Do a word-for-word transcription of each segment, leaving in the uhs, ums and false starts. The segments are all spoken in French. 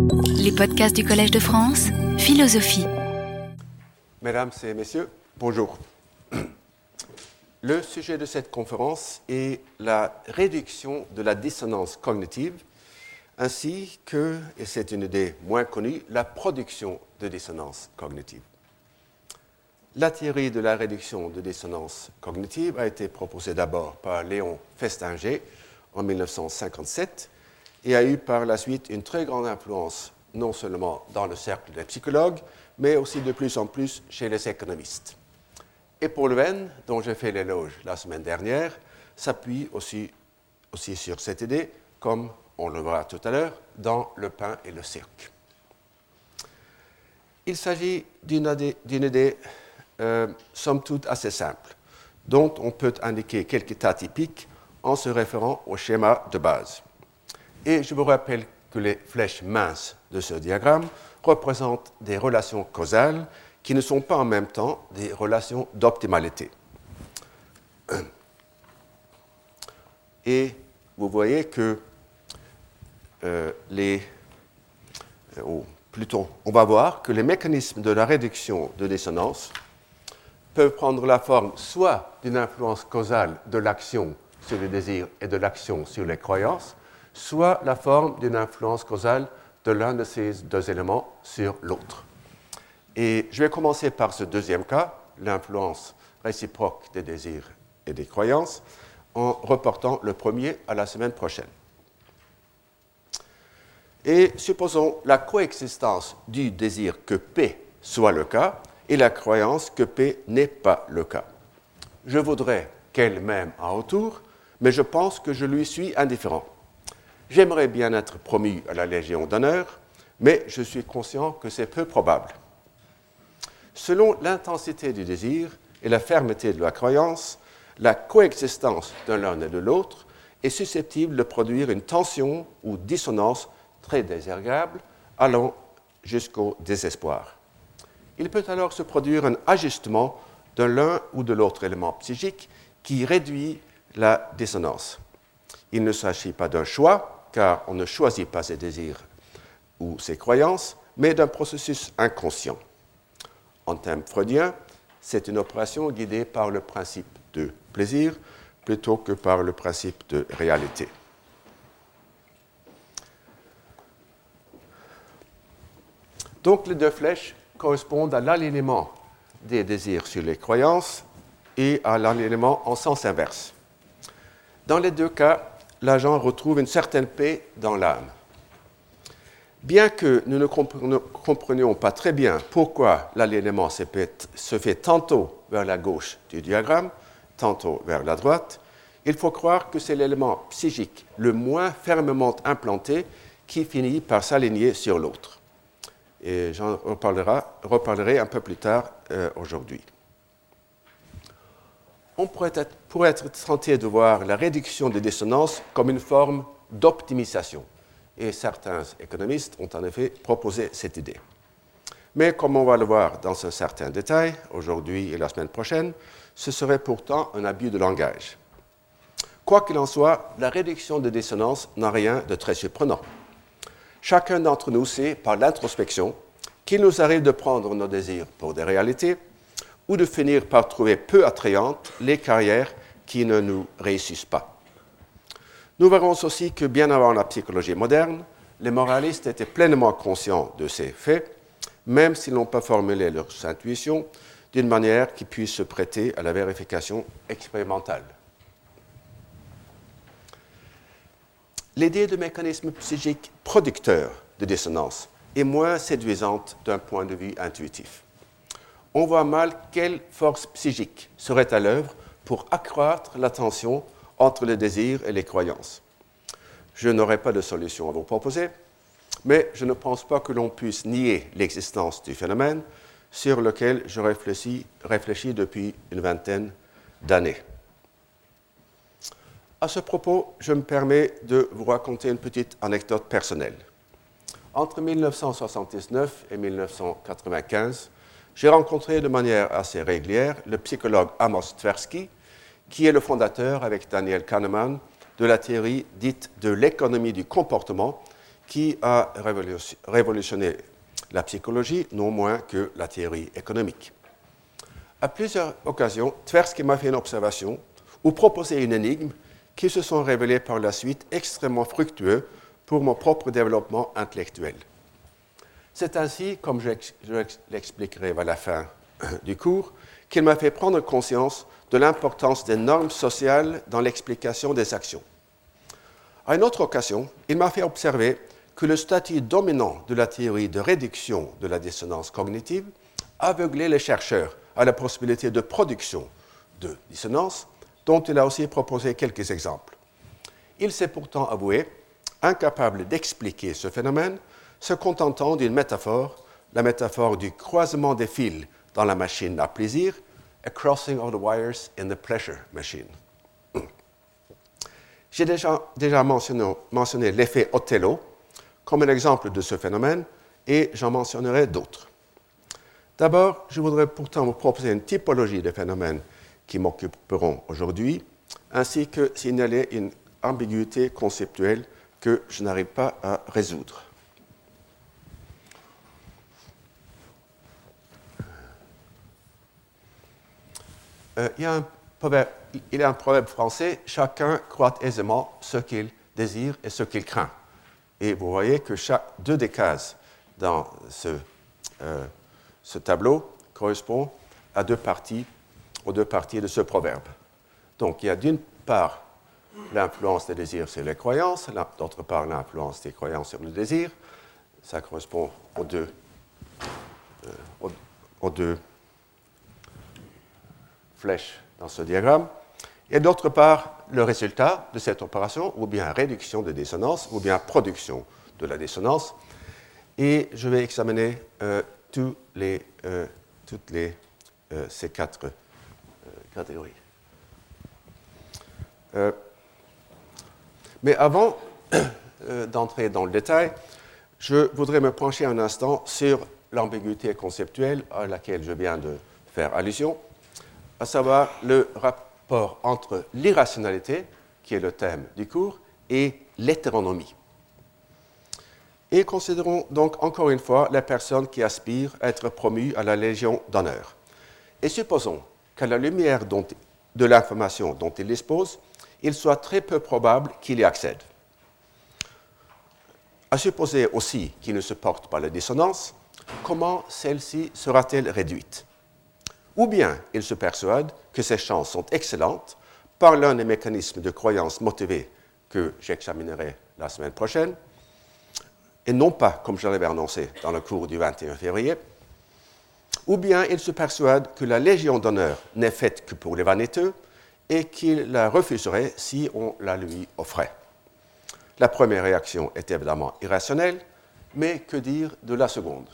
Les podcasts du Collège de France, philosophie. Mesdames et messieurs, bonjour. Le sujet de cette conférence est la réduction de la dissonance cognitive, ainsi que, et c'est une idée moins connue, la production de dissonance cognitive. La théorie de la réduction de dissonance cognitive a été proposée d'abord par Léon Festinger en mille neuf cent cinquante-sept et a eu par la suite une très grande influence non seulement dans le cercle des psychologues, mais aussi de plus en plus chez les économistes. Et Paul Venn, dont j'ai fait l'éloge la semaine dernière, s'appuie aussi, aussi sur cette idée, comme on le verra tout à l'heure, dans Le pain et le cirque. Il s'agit d'une idée, d'une idée euh, somme toute assez simple, dont on peut indiquer quelques états typiques en se référant au schéma de base. Et je vous rappelle que les flèches minces de ce diagramme représentent des relations causales qui ne sont pas en même temps des relations d'optimalité. Et vous voyez que euh, les... Oh, plutôt, on va voir que les mécanismes de la réduction de dissonance peuvent prendre la forme soit d'une influence causale de l'action sur le désir et de l'action sur les croyances, soit la forme d'une influence causale de l'un de ces deux éléments sur l'autre. Et je vais commencer par ce deuxième cas, l'influence réciproque des désirs et des croyances, en reportant le premier à la semaine prochaine. Et supposons la coexistence du désir que P soit le cas et la croyance que P n'est pas le cas. Je voudrais qu'elle m'aime en retour, mais je pense que je lui suis indifférent. J'aimerais bien être promu à la Légion d'honneur, mais je suis conscient que c'est peu probable. Selon l'intensité du désir et la fermeté de la croyance, la coexistence de l'un et de l'autre est susceptible de produire une tension ou dissonance très désagréable, allant jusqu'au désespoir. Il peut alors se produire un ajustement de l'un ou de l'autre élément psychique qui réduit la dissonance. Il ne s'agit pas d'un choix, car on ne choisit pas ses désirs ou ses croyances, mais d'un processus inconscient. En termes freudiens, c'est une opération guidée par le principe de plaisir plutôt que par le principe de réalité. Donc, les deux flèches correspondent à l'alignement des désirs sur les croyances et à l'alignement en sens inverse. Dans les deux cas, l'agent retrouve une certaine paix dans l'âme. Bien que nous ne comprenions pas très bien pourquoi l'alignement se fait tantôt vers la gauche du diagramme, tantôt vers la droite, il faut croire que c'est l'élément psychique le moins fermement implanté qui finit par s'aligner sur l'autre. Et j'en reparlerai, reparlerai un peu plus tard euh, aujourd'hui. On pourrait être, pourrait être tenté de voir la réduction des dissonances comme une forme d'optimisation. Et certains économistes ont en effet proposé cette idée. Mais comme on va le voir dans un certain détail, aujourd'hui et la semaine prochaine, ce serait pourtant un abus de langage. Quoi qu'il en soit, la réduction des dissonances n'a rien de très surprenant. Chacun d'entre nous sait par l'introspection qu'il nous arrive de prendre nos désirs pour des réalités ou de finir par trouver peu attrayantes les carrières qui ne nous réussissent pas. Nous verrons aussi que bien avant la psychologie moderne, les moralistes étaient pleinement conscients de ces faits, même s'ils n'ont pas formulé leurs intuitions d'une manière qui puisse se prêter à la vérification expérimentale. L'idée de mécanisme psychique producteur de dissonance est moins séduisante d'un point de vue intuitif. On voit mal quelle force psychique serait à l'œuvre pour accroître la tension entre le désir et les croyances. Je n'aurai pas de solution à vous proposer, mais je ne pense pas que l'on puisse nier l'existence du phénomène sur lequel je réfléchis, réfléchis depuis une vingtaine d'années. À ce propos, je me permets de vous raconter une petite anecdote personnelle. Entre mille neuf cent soixante-dix-neuf et mille neuf cent quatre-vingt-quinze, j'ai rencontré de manière assez régulière le psychologue Amos Tversky, qui est le fondateur, avec Daniel Kahneman, de la théorie dite de l'économie du comportement, qui a révolutionné la psychologie, non moins que la théorie économique. À plusieurs occasions, Tversky m'a fait une observation ou proposé une énigme qui se sont révélées par la suite extrêmement fructueux pour mon propre développement intellectuel. C'est ainsi, comme je l'expliquerai à la fin du cours, qu'il m'a fait prendre conscience de l'importance des normes sociales dans l'explication des actions. À une autre occasion, il m'a fait observer que le statut dominant de la théorie de réduction de la dissonance cognitive aveuglait les chercheurs à la possibilité de production de dissonance, dont il a aussi proposé quelques exemples. Il s'est pourtant avoué incapable d'expliquer ce phénomène, se contentant d'une métaphore, la métaphore du croisement des fils dans la machine à plaisir, a crossing of the wires in the pleasure machine. J'ai déjà, déjà mentionné, mentionné l'effet Othello comme un exemple de ce phénomène, et j'en mentionnerai d'autres. D'abord, je voudrais pourtant vous proposer une typologie des phénomènes qui m'occuperont aujourd'hui, ainsi que signaler une ambiguïté conceptuelle que je n'arrive pas à résoudre. Euh, il y a un proverbe, il y a un proverbe français, chacun croit aisément ce qu'il désire et ce qu'il craint. Et vous voyez que chaque, deux des cases dans ce, euh, ce tableau correspondent à deux parties, aux deux parties de ce proverbe. Donc, il y a d'une part l'influence des désirs sur les croyances, d'autre part l'influence des croyances sur le désir. Ça correspond aux deux, euh, aux, aux deux flèches dans ce diagramme. Et d'autre part, le résultat de cette opération, ou bien réduction de dissonance, ou bien production de la dissonance. Et je vais examiner euh, tous les, euh, toutes les, euh, ces quatre euh, catégories. Euh, mais avant euh, d'entrer dans le détail, je voudrais me pencher un instant sur l'ambiguïté conceptuelle à laquelle je viens de faire allusion, à savoir le rapport entre l'irrationalité, qui est le thème du cours, et l'hétéronomie. Et considérons donc encore une fois les personnes qui aspirent à être promues à la Légion d'honneur. Et supposons qu'à la lumière dont, de l'information dont ils disposent, il soit très peu probable qu'ils y accèdent. À supposer aussi qu'ils ne supportent pas la dissonance, comment celle-ci sera-t-elle réduite? Ou bien ils se persuadent que ces chances sont excellentes par l'un des mécanismes de croyance motivés que j'examinerai la semaine prochaine, et non pas, comme je l'avais annoncé dans le cours du vingt et un février, ou bien ils se persuadent que la Légion d'honneur n'est faite que pour les vaniteux et qu'ils la refuseraient si on la lui offrait. La première réaction est évidemment irrationnelle, mais que dire de la seconde?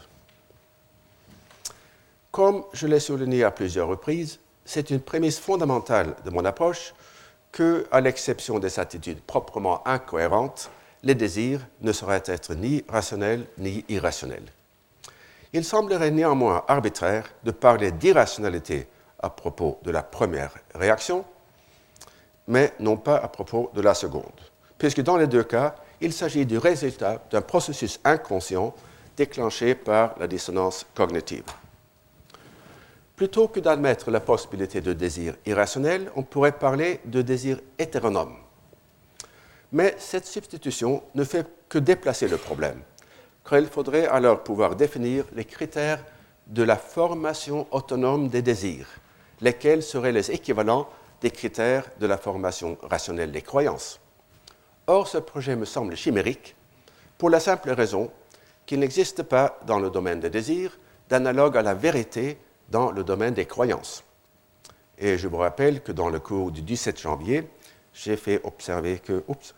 Comme je l'ai souligné à plusieurs reprises, c'est une prémisse fondamentale de mon approche que, à l'exception des attitudes proprement incohérentes, les désirs ne sauraient être ni rationnels ni irrationnels. Il semblerait néanmoins arbitraire de parler d'irrationalité à propos de la première réaction, mais non pas à propos de la seconde, puisque dans les deux cas, il s'agit du résultat d'un processus inconscient déclenché par la dissonance cognitive. Plutôt que d'admettre la possibilité de désir irrationnel, on pourrait parler de désir hétéronome. Mais cette substitution ne fait que déplacer le problème, car il faudrait alors pouvoir définir les critères de la formation autonome des désirs, lesquels seraient les équivalents des critères de la formation rationnelle des croyances. Or, ce projet me semble chimérique, pour la simple raison qu'il n'existe pas dans le domaine des désirs d'analogue à la vérité dans le domaine des croyances. Et je vous rappelle que dans le cours du dix-sept janvier, j'ai fait observer que oups,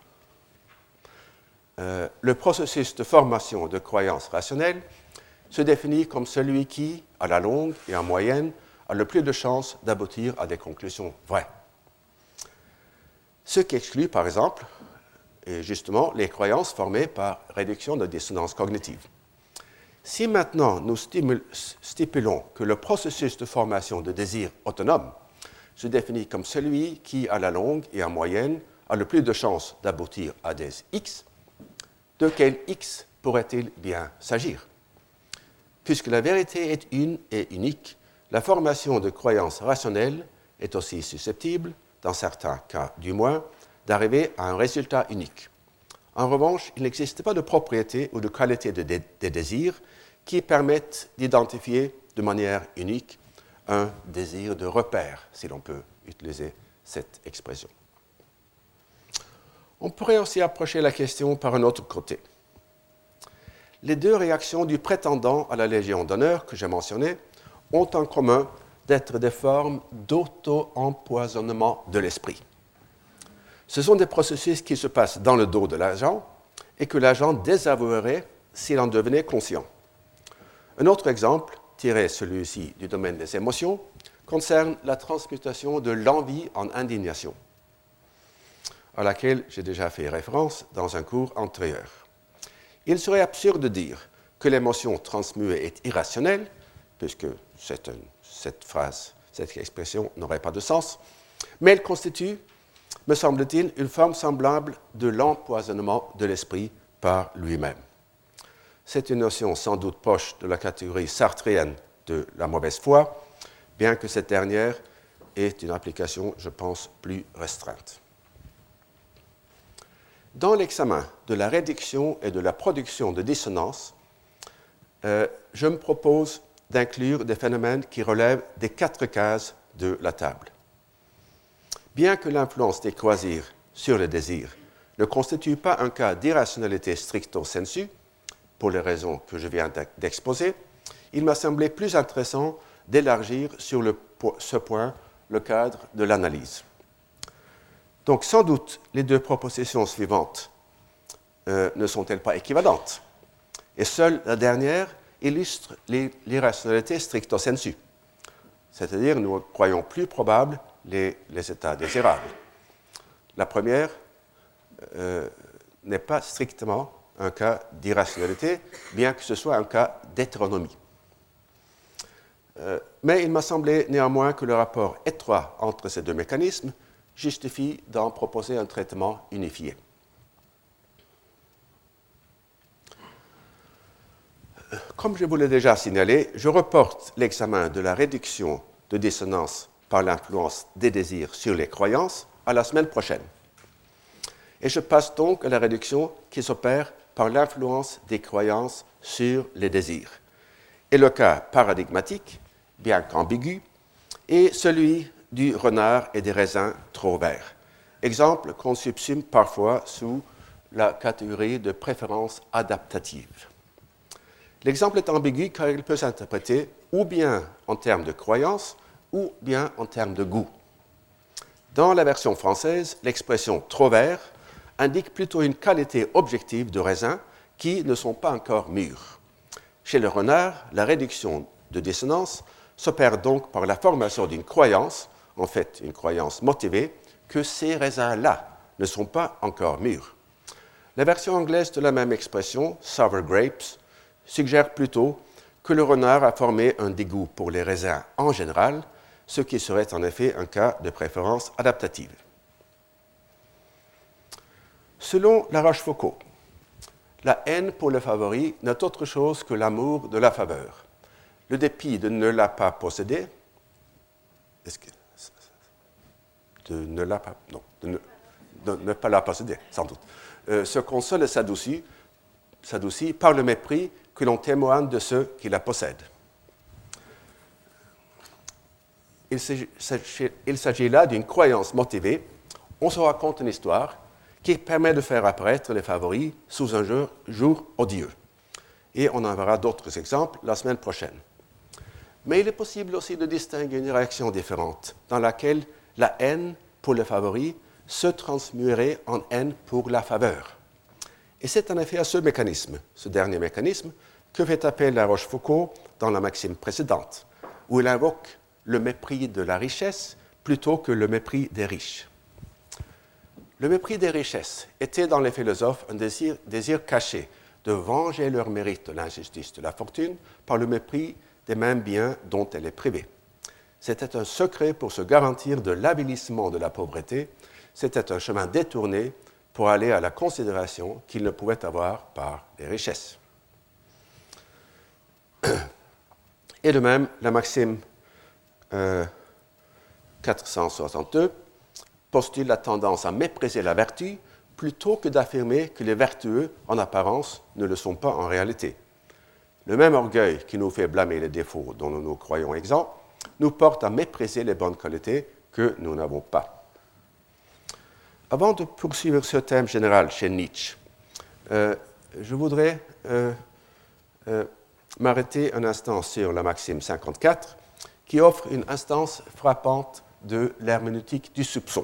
euh, le processus de formation de croyances rationnelles se définit comme celui qui, à la longue et en moyenne, a le plus de chances d'aboutir à des conclusions vraies. Ce qui exclut, par exemple, est justement les croyances formées par réduction de dissonance cognitive. Si maintenant nous stipulons que le processus de formation de désir autonome se définit comme celui qui, à la longue et en moyenne, a le plus de chances d'aboutir à des X, de quel X pourrait-il bien s'agir? Puisque la vérité est une et unique, la formation de croyances rationnelles est aussi susceptible, dans certains cas du moins, d'arriver à un résultat unique. En revanche, il n'existe pas de propriété ou de qualité des de, de désirs qui permettent d'identifier de manière unique un désir de repère, si l'on peut utiliser cette expression. On pourrait aussi approcher la question par un autre côté. Les deux réactions du prétendant à la Légion d'honneur que j'ai mentionnées ont en commun d'être des formes d'auto-empoisonnement de l'esprit. Ce sont des processus qui se passent dans le dos de l'agent et que l'agent désavouerait s'il en devenait conscient. Un autre exemple, tiré celui-ci du domaine des émotions, concerne la transmutation de l'envie en indignation, à laquelle j'ai déjà fait référence dans un cours antérieur. Il serait absurde de dire que l'émotion transmuée est irrationnelle, puisque c'est une, cette phrase, cette expression n'aurait pas de sens, mais elle constitue, me semble-t-il, une forme semblable de l'empoisonnement de l'esprit par lui-même. C'est une notion sans doute proche de la catégorie sartréenne de la mauvaise foi, bien que cette dernière ait une application, je pense, plus restreinte. Dans l'examen de la réduction et de la production de dissonance, euh, je me propose d'inclure des phénomènes qui relèvent des quatre cases de la table. Bien que l'influence des croisirs sur le désir ne constitue pas un cas d'irrationalité stricto sensu, pour les raisons que je viens d'exposer, il m'a semblé plus intéressant d'élargir sur le, ce point le cadre de l'analyse. Donc, sans doute, les deux propositions suivantes euh, ne sont-elles pas équivalentes? Et seule la dernière illustre l'irrationalité stricto sensu, c'est-à-dire nous croyons plus probables les, les états désirables. La première euh, n'est pas strictement un cas d'irrationalité, bien que ce soit un cas d'hétéronomie. Euh, mais il m'a semblé néanmoins que le rapport étroit entre ces deux mécanismes justifie d'en proposer un traitement unifié. Comme je vous l'ai déjà signalé, je reporte l'examen de la réduction de dissonance par l'influence des désirs sur les croyances à la semaine prochaine. Et je passe donc à la réduction qui s'opère par l'influence des croyances sur les désirs. Et le cas paradigmatique, bien qu'ambigu, est celui du renard et des raisins trop verts. Exemple qu'on subsume parfois sous la catégorie de préférence adaptative. L'exemple est ambigu car il peut s'interpréter ou bien en termes de croyance ou bien en termes de goût. Dans la version française, l'expression « trop vert » indique plutôt une qualité objective de raisins qui ne sont pas encore mûrs. Chez le renard, la réduction de dissonance s'opère donc par la formation d'une croyance, en fait une croyance motivée, que ces raisins-là ne sont pas encore mûrs. La version anglaise de la même expression, « sour grapes », suggère plutôt que le renard a formé un dégoût pour les raisins en général, ce qui serait en effet un cas de préférence adaptative. Selon La Rochefoucauld, la haine pour le favori n'est autre chose que l'amour de la faveur. Le dépit de ne la pas posséder, est-ce que, de ne la pas, non, de ne, de ne pas la posséder, sans doute, euh, se console et s'adoucit, s'adoucit par le mépris que l'on témoigne de ceux qui la possèdent. Il s'agit, il s'agit là d'une croyance motivée. On se raconte une histoire qui permet de faire apparaître les favoris sous un jour, jour odieux. Et on en verra d'autres exemples la semaine prochaine. Mais il est possible aussi de distinguer une réaction différente, dans laquelle la haine pour le favori se transmuerait en haine pour la faveur. Et c'est en effet à ce mécanisme, ce dernier mécanisme, que fait appel La Rochefoucauld dans la maxime précédente, où il invoque le mépris de la richesse plutôt que le mépris des riches. Le mépris des richesses était dans les philosophes un désir, désir caché de venger leur mérite de l'injustice de la fortune par le mépris des mêmes biens dont elle est privée. C'était un secret pour se garantir de l'avilissement de la pauvreté, c'était un chemin détourné pour aller à la considération qu'ils ne pouvaient avoir par les richesses. Et de même, la maxime euh, quatre cent soixante-deux postule la tendance à mépriser la vertu plutôt que d'affirmer que les vertueux, en apparence, ne le sont pas en réalité. Le même orgueil qui nous fait blâmer les défauts dont nous nous croyons exempts nous porte à mépriser les bonnes qualités que nous n'avons pas. Avant de poursuivre ce thème général chez Nietzsche, euh, je voudrais euh, euh, m'arrêter un instant sur la maxime cinquante-quatre, qui offre une instance frappante de l'herméneutique du soupçon.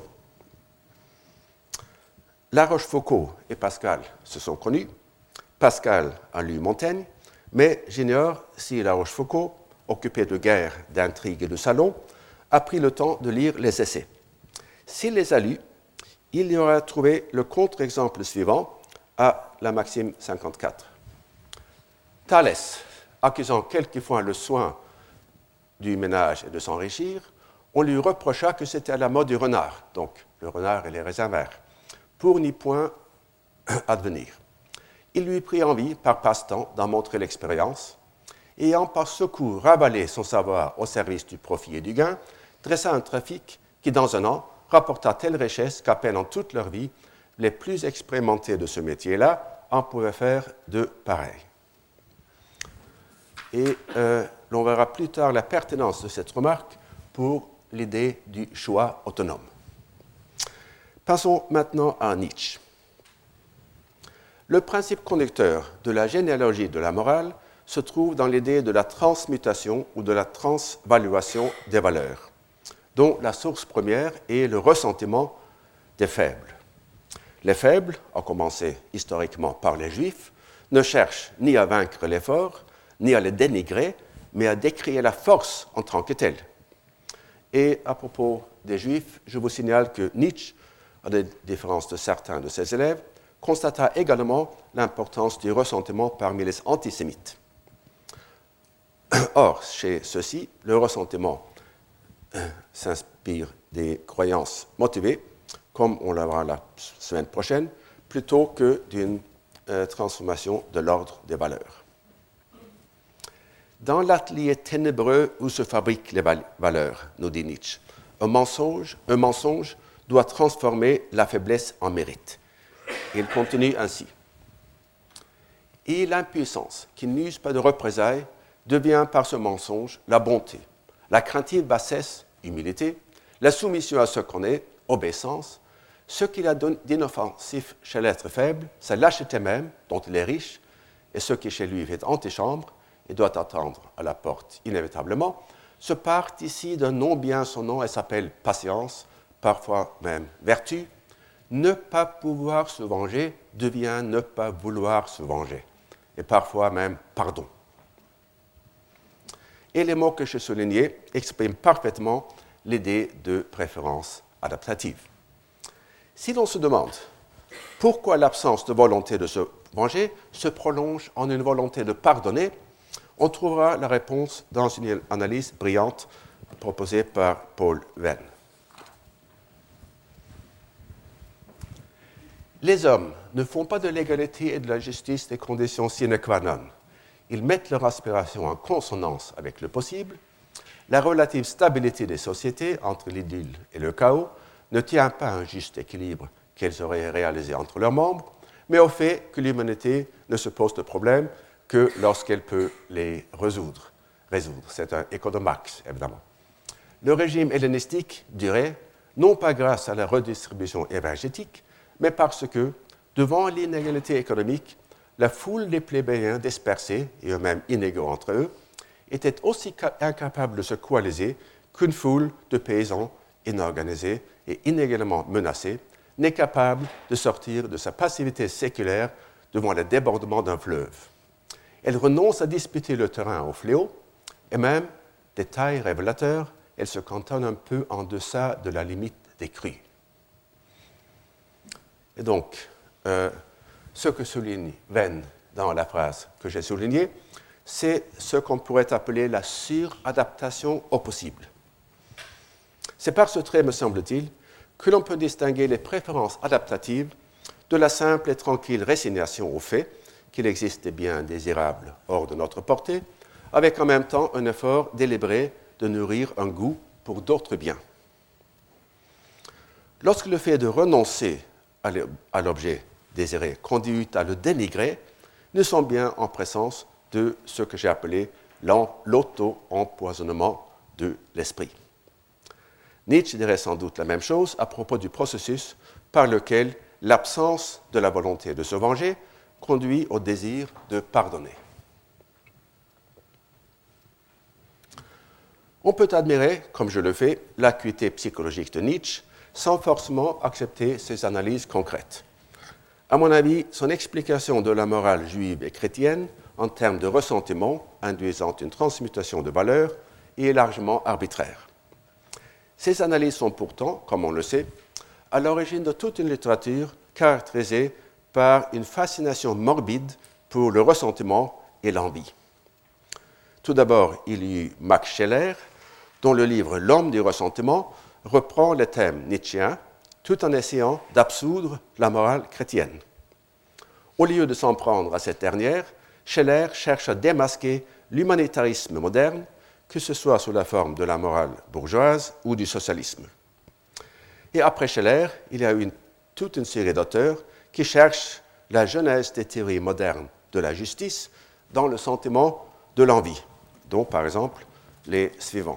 La Rochefoucauld et Pascal se sont connus. Pascal a lu Montaigne, mais j'ignore si La Rochefoucauld, occupé de guerre, d'intrigues et de salons, a pris le temps de lire les essais. S'il les a lus, il y aura trouvé le contre-exemple suivant à la maxime cinquante-quatre. Thalès, accusant quelquefois le soin du ménage et de s'enrichir, on lui reprocha que c'était à la mode du renard, donc le renard et les raisins verts, pour n'y point advenir. Il lui prit envie, par passe-temps, d'en montrer l'expérience, et ayant par secours rabalé son savoir au service du profit et du gain, dressa un trafic qui, dans un an, rapporta telle richesse qu'à peine en toute leur vie, les plus expérimentés de ce métier-là en pouvaient faire de pareil. Et euh, l'on verra plus tard la pertinence de cette remarque pour l'idée du choix autonome. Passons maintenant à Nietzsche. Le principe conducteur de la généalogie de la morale se trouve dans l'idée de la transmutation ou de la transvaluation des valeurs, dont la source première est le ressentiment des faibles. Les faibles, à commencer historiquement par les Juifs, ne cherchent ni à vaincre les forts, ni à les dénigrer, mais à décrier la force en tant que telle. Et à propos des Juifs, je vous signale que Nietzsche, à la différence de certains de ses élèves, constata également l'importance du ressentiment parmi les antisémites. Or, chez ceux-ci, le ressentiment s'inspire des croyances motivées, comme on le verra la semaine prochaine, plutôt que d'une euh, transformation de l'ordre des valeurs. Dans l'atelier ténébreux où se fabriquent les val- valeurs, nous dit Nietzsche, un mensonge, un mensonge doit transformer la faiblesse en mérite. Il continue ainsi. Et l'impuissance, qui n'use pas de représailles, devient par ce mensonge la bonté, la craintive bassesse, humilité, la soumission à ce qu'on est, obéissance. Ce qu'il a d'inoffensif chez l'être faible, c'est lâcheté même, dont il est riche, et ce qui chez lui fait antichambre et doit attendre à la porte inévitablement, se part ici d'un nom bien son nom et s'appelle patience, parfois même vertu. Ne pas pouvoir se venger devient ne pas vouloir se venger, et parfois même pardon. Et les mots que je soulignais expriment parfaitement l'idée de préférence adaptative. Si l'on se demande pourquoi l'absence de volonté de se venger se prolonge en une volonté de pardonner, on trouvera la réponse dans une analyse brillante proposée par Paul Venn. Les hommes ne font pas de l'égalité et de la justice des conditions sine qua non. Ils mettent leur aspiration en consonance avec le possible. La relative stabilité des sociétés entre l'idylle et le chaos ne tient pas à un juste équilibre qu'elles auraient réalisé entre leurs membres, mais au fait que l'humanité ne se pose de problème que lorsqu'elle peut les résoudre. résoudre. C'est un écho de Marx, évidemment. Le régime hellénistique dirait, non pas grâce à la redistribution énergétique, mais parce que, devant l'inégalité économique, la foule des plébéiens dispersés, et eux-mêmes inégaux entre eux, était aussi incapable de se coaliser qu'une foule de paysans inorganisés et inégalement menacés n'est capable de sortir de sa passivité séculaire devant le débordement d'un fleuve. Elle renonce à disputer le terrain au fléau, et même, détail révélateur, elle se cantonne un peu en deçà de la limite des crues. Et donc, euh, ce que souligne Venn dans la phrase que j'ai soulignée, c'est ce qu'on pourrait appeler la suradaptation au possible. C'est par ce trait, me semble-t-il, que l'on peut distinguer les préférences adaptatives de la simple et tranquille résignation au fait qu'il existe des biens indésirables hors de notre portée, avec en même temps un effort délibéré de nourrir un goût pour d'autres biens. Lorsque le fait de renoncer à l'objet désiré conduit à le dénigrer, nous sommes bien en présence de ce que j'ai appelé l'auto-empoisonnement de l'esprit. Nietzsche dirait sans doute la même chose à propos du processus par lequel l'absence de la volonté de se venger conduit au désir de pardonner. On peut admirer, comme je le fais, l'acuité psychologique de Nietzsche sans forcément accepter ses analyses concrètes. À mon avis, son explication de la morale juive et chrétienne en termes de ressentiment induisant une transmutation de valeurs est largement arbitraire. Ces analyses sont pourtant, comme on le sait, à l'origine de toute une littérature caractérisée par une fascination morbide pour le ressentiment et l'envie. Tout d'abord, il y eut Max Scheler, dont le livre « L'homme du ressentiment » reprend les thèmes nietzschéens tout en essayant d'absoudre la morale chrétienne. Au lieu de s'en prendre à cette dernière, Scheler cherche à démasquer l'humanitarisme moderne, que ce soit sous la forme de la morale bourgeoise ou du socialisme. Et après Scheler, il y a eu une, toute une série d'auteurs qui cherchent la genèse des théories modernes de la justice dans le sentiment de l'envie, dont par exemple les suivants.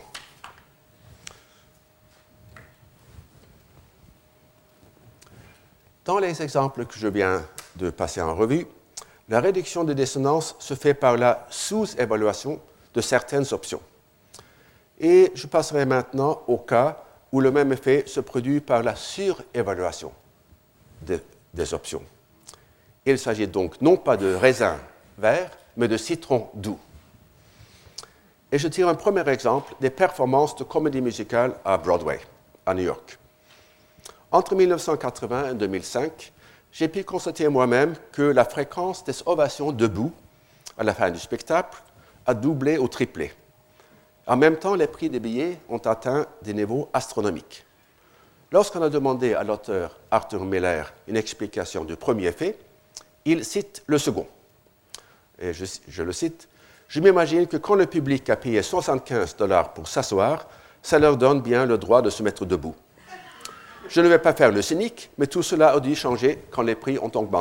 Dans les exemples que je viens de passer en revue, la réduction de dissonance se fait par la sous-évaluation de certaines options. Et je passerai maintenant au cas où le même effet se produit par la surévaluation de, des options. Il s'agit donc non pas de raisin vert, mais de citron doux. Et je tire un premier exemple des performances de comédie musicale à Broadway, à New York. Entre mille neuf cent quatre-vingts et deux mille cinq, j'ai pu constater moi-même que la fréquence des ovations debout à la fin du spectacle a doublé ou triplé. En même temps, les prix des billets ont atteint des niveaux astronomiques. Lorsqu'on a demandé à l'auteur Arthur Miller une explication du premier fait, il cite le second. Et je, je le cite, « Je m'imagine que quand le public a payé soixante-quinze dollars pour s'asseoir, ça leur donne bien le droit de se mettre debout. Je ne vais pas faire le cynique, mais tout cela a dû changer quand les prix ont augmenté. »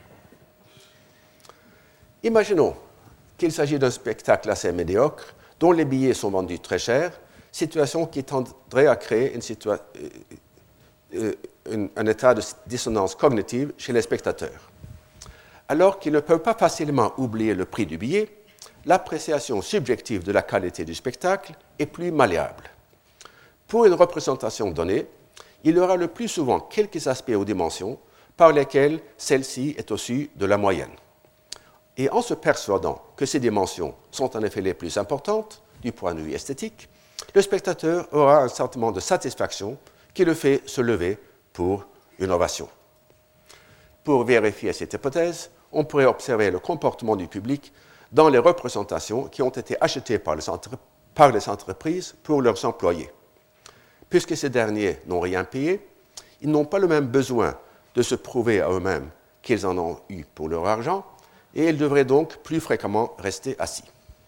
Imaginons qu'il s'agit d'un spectacle assez médiocre, dont les billets sont vendus très cher, situation qui tendrait à créer une situa- euh, euh, un état de dissonance cognitive chez les spectateurs. Alors qu'ils ne peuvent pas facilement oublier le prix du billet, l'appréciation subjective de la qualité du spectacle est plus malléable. Pour une représentation donnée, il y aura le plus souvent quelques aspects ou dimensions par lesquels celle-ci est au-dessus de la moyenne. Et en se persuadant que ces dimensions sont en effet les plus importantes du point de vue esthétique, le spectateur aura un sentiment de satisfaction qui le fait se lever pour une ovation. Pour vérifier cette hypothèse, on pourrait observer le comportement du public dans les représentations qui ont été achetées par les, entre- par les entreprises pour leurs employés. Puisque ces derniers n'ont rien payé, ils n'ont pas le même besoin de se prouver à eux-mêmes qu'ils en ont eu pour leur argent, et ils devraient donc plus fréquemment rester assis.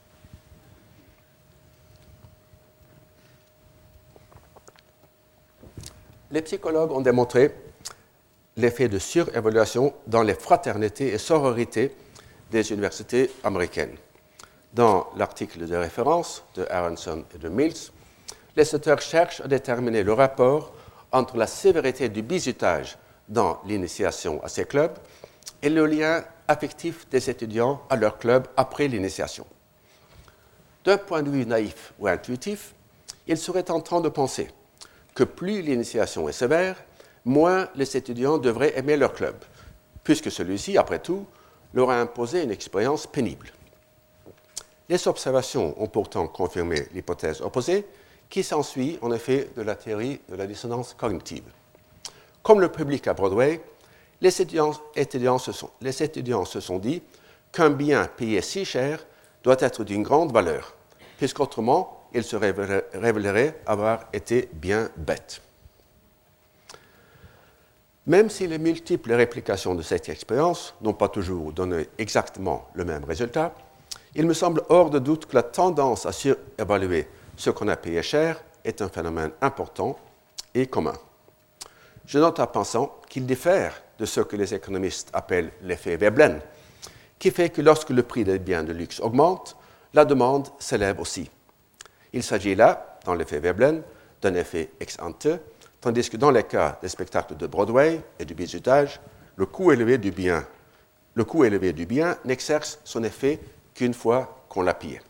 Les psychologues ont démontré l'effet de surévaluation dans les fraternités et sororités des universités américaines. Dans l'article de référence de Aronson et de Mills, les auteurs cherchent à déterminer le rapport entre la sévérité du bizutage dans l'initiation à ces clubs et le lien affectif des étudiants à leur club après l'initiation. D'un point de vue naïf ou intuitif, il serait tentant de penser que plus l'initiation est sévère, moins les étudiants devraient aimer leur club, puisque celui-ci, après tout, leur a imposé une expérience pénible. Les observations ont pourtant confirmé l'hypothèse opposée, qui s'ensuit en effet de la théorie de la dissonance cognitive. Comme le public à Broadway, les étudiants, étudiants se sont, les étudiants se sont dit qu'un bien payé si cher doit être d'une grande valeur, puisqu'autrement, il se révélerait avoir été bien bête. Même si les multiples réplications de cette expérience n'ont pas toujours donné exactement le même résultat, il me semble hors de doute que la tendance à surévaluer ce qu'on a payé cher est un phénomène important et commun. Je note en pensant qu'il diffère de ce que les économistes appellent l'effet Veblen, qui fait que lorsque le prix des biens de luxe augmente, la demande s'élève aussi. Il s'agit là, dans l'effet Veblen, d'un effet ex ante, tandis que dans les cas des spectacles de Broadway et du bizutage, le coût élevé du bien, le coût élevé du bien n'exerce son effet qu'une fois qu'on l'a pillé.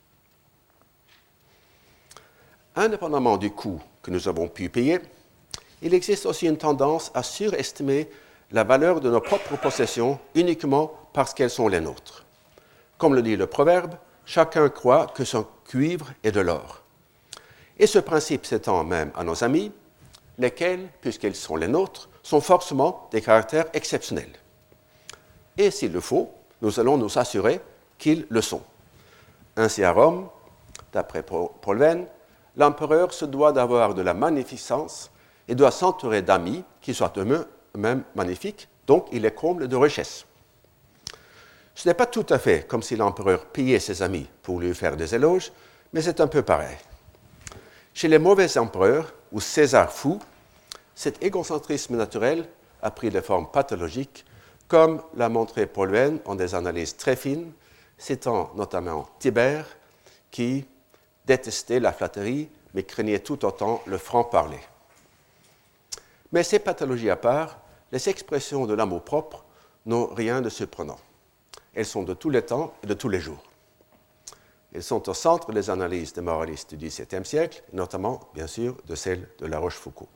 Indépendamment du coût que nous avons pu payer, il existe aussi une tendance à surestimer la valeur de nos propres possessions uniquement parce qu'elles sont les nôtres. Comme le dit le proverbe, chacun croit que son cuivre est de l'or. Et ce principe s'étend même à nos amis, lesquels, puisqu'ils sont les nôtres, sont forcément des caractères exceptionnels. Et s'il le faut, nous allons nous assurer qu'ils le sont. Ainsi à Rome, d'après Paul Venn, l'empereur se doit d'avoir de la magnificence et doit s'entourer d'amis qui soient eux-mêmes magnifiques, donc il les comble de richesses. Ce n'est pas tout à fait comme si l'empereur payait ses amis pour lui faire des éloges, mais c'est un peu pareil. Chez les mauvais empereurs, ou César fou, cet égocentrisme naturel a pris des formes pathologiques, comme l'a montré Paul Venn en des analyses très fines, citant notamment Tibère, qui détestait la flatterie, mais craignait tout autant le franc-parler. Mais ces pathologies à part, les expressions de l'amour-propre n'ont rien de surprenant. Elles sont de tous les temps et de tous les jours. Elles sont au centre des analyses des moralistes du dix-septième siècle, notamment, bien sûr, de celles de La Rochefoucauld.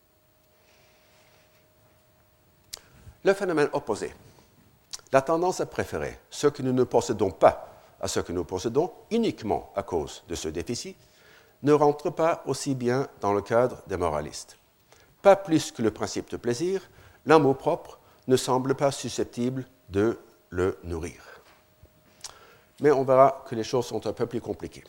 Le phénomène opposé, la tendance à préférer ce que nous ne possédons pas à ce que nous possédons uniquement à cause de ce déficit, ne rentre pas aussi bien dans le cadre des moralistes. Pas plus que le principe de plaisir, l'amour-propre ne semble pas susceptible de le nourrir. Mais on verra que les choses sont un peu plus compliquées.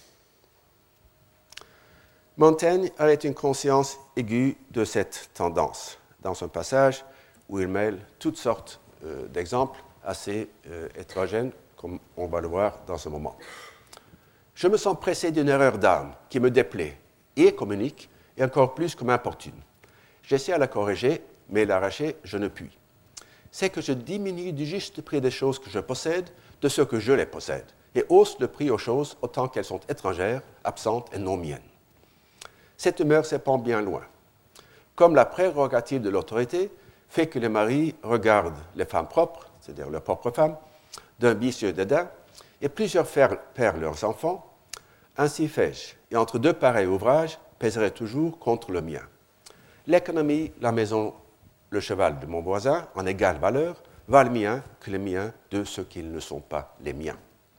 Montaigne a une conscience aiguë de cette tendance, dans un passage où il mêle toutes sortes euh, d'exemples assez euh, hétérogènes, comme on va le voir dans ce moment. Je me sens pressé d'une erreur d'âme qui me déplaît et communique, et encore plus que m'importune. J'essaie à la corriger, mais l'arracher, je ne puis. C'est que je diminue du juste prix des choses que je possède de ce que je les possède, et hausse le prix aux choses autant qu'elles sont étrangères, absentes et non miennes. Cette humeur s'épand bien loin. Comme la prérogative de l'autorité fait que les maris regardent les femmes propres, c'est-à-dire leurs propres femmes, d'un vicieux dédain, et plusieurs perdent leurs enfants, ainsi fais-je, et entre deux pareils ouvrages, pèserai toujours contre le mien. L'économie, la maison, le cheval de mon voisin, en égale valeur, valent mieux que les miens de ceux qui ne sont pas les miens.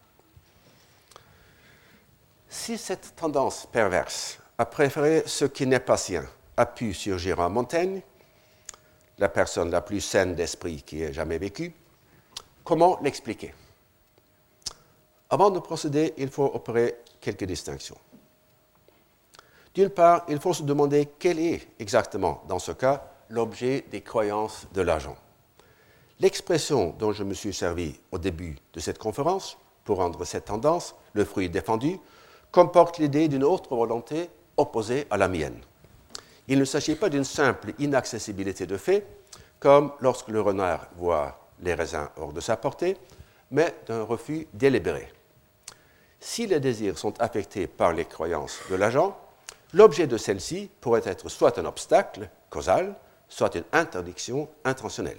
Si cette tendance perverse à préférer ce qui n'est pas sien a pu surgir en Montaigne, la personne la plus saine d'esprit qui ait jamais vécu, comment l'expliquer? Avant de procéder, il faut opérer quelques distinctions. D'une part, il faut se demander quel est exactement, dans ce cas, l'objet des croyances de l'agent. L'expression dont je me suis servi au début de cette conférence, pour rendre cette tendance le fruit défendu, comporte l'idée d'une autre volonté opposée à la mienne. Il ne s'agit pas d'une simple inaccessibilité de fait, comme lorsque le renard voit les raisins hors de sa portée, mais d'un refus délibéré. Si les désirs sont affectés par les croyances de l'agent, l'objet de celle-ci pourrait être soit un obstacle causal, soit une interdiction intentionnelle.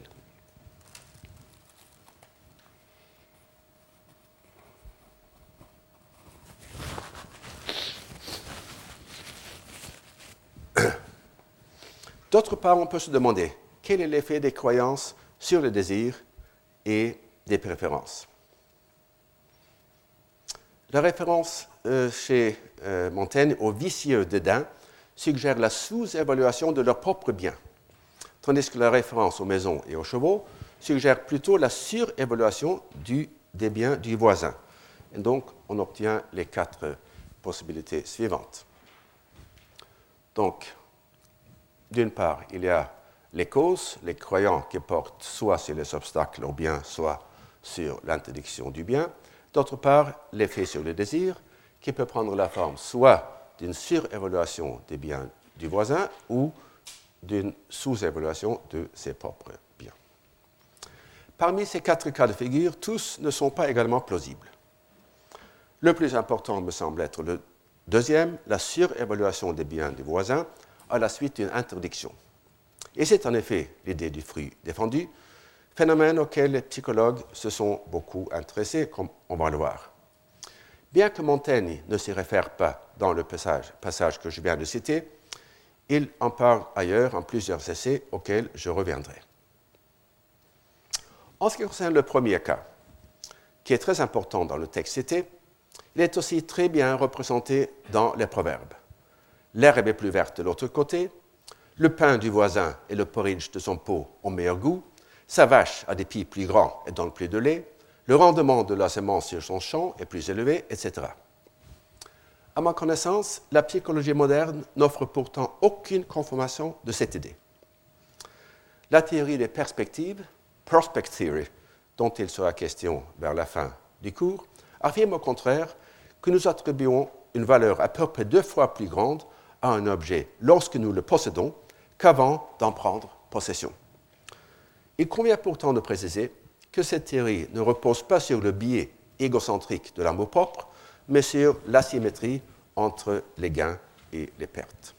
D'autre part, on peut se demander quel est l'effet des croyances sur le désir et des préférences. La référence euh, chez euh, Montaigne au vicieux dédain suggère la sous-évaluation de leurs propres biens, tandis que la référence aux maisons et aux chevaux suggère plutôt la surévaluation du, des biens du voisin. Et donc, on obtient les quatre possibilités suivantes. Donc, d'une part, il y a les causes, les croyants qui portent soit sur les obstacles au bien, soit sur l'interdiction du bien. D'autre part, l'effet sur le désir, qui peut prendre la forme soit d'une surévaluation des biens du voisin ou d'une sous-évaluation de ses propres biens. Parmi ces quatre cas de figure, tous ne sont pas également plausibles. Le plus important me semble être le deuxième, la surévaluation des biens du voisin à la suite d'une interdiction. Et c'est en effet l'idée du fruit défendu, phénomène auquel les psychologues se sont beaucoup intéressés, comme on va le voir. Bien que Montaigne ne s'y réfère pas dans le passage, passage que je viens de citer, il en parle ailleurs en plusieurs essais auxquels je reviendrai. En ce qui concerne le premier cas, qui est très important dans le texte cité, il est aussi très bien représenté dans les proverbes. L'herbe est plus verte de l'autre côté, le pain du voisin et le porridge de son pot ont meilleur goût, sa vache a des pieds plus grands et donne plus de lait, le rendement de la semence sur son champ est plus élevé, et cetera. À ma connaissance, la psychologie moderne n'offre pourtant aucune confirmation de cette idée. La théorie des perspectives, Prospect Theory, dont il sera question vers la fin du cours, affirme au contraire que nous attribuons une valeur à peu près deux fois plus grande à un objet lorsque nous le possédons qu'avant d'en prendre possession. Il convient pourtant de préciser que cette théorie ne repose pas sur le biais égocentrique de l'amour-propre, mais sur l'asymétrie entre les gains et les pertes.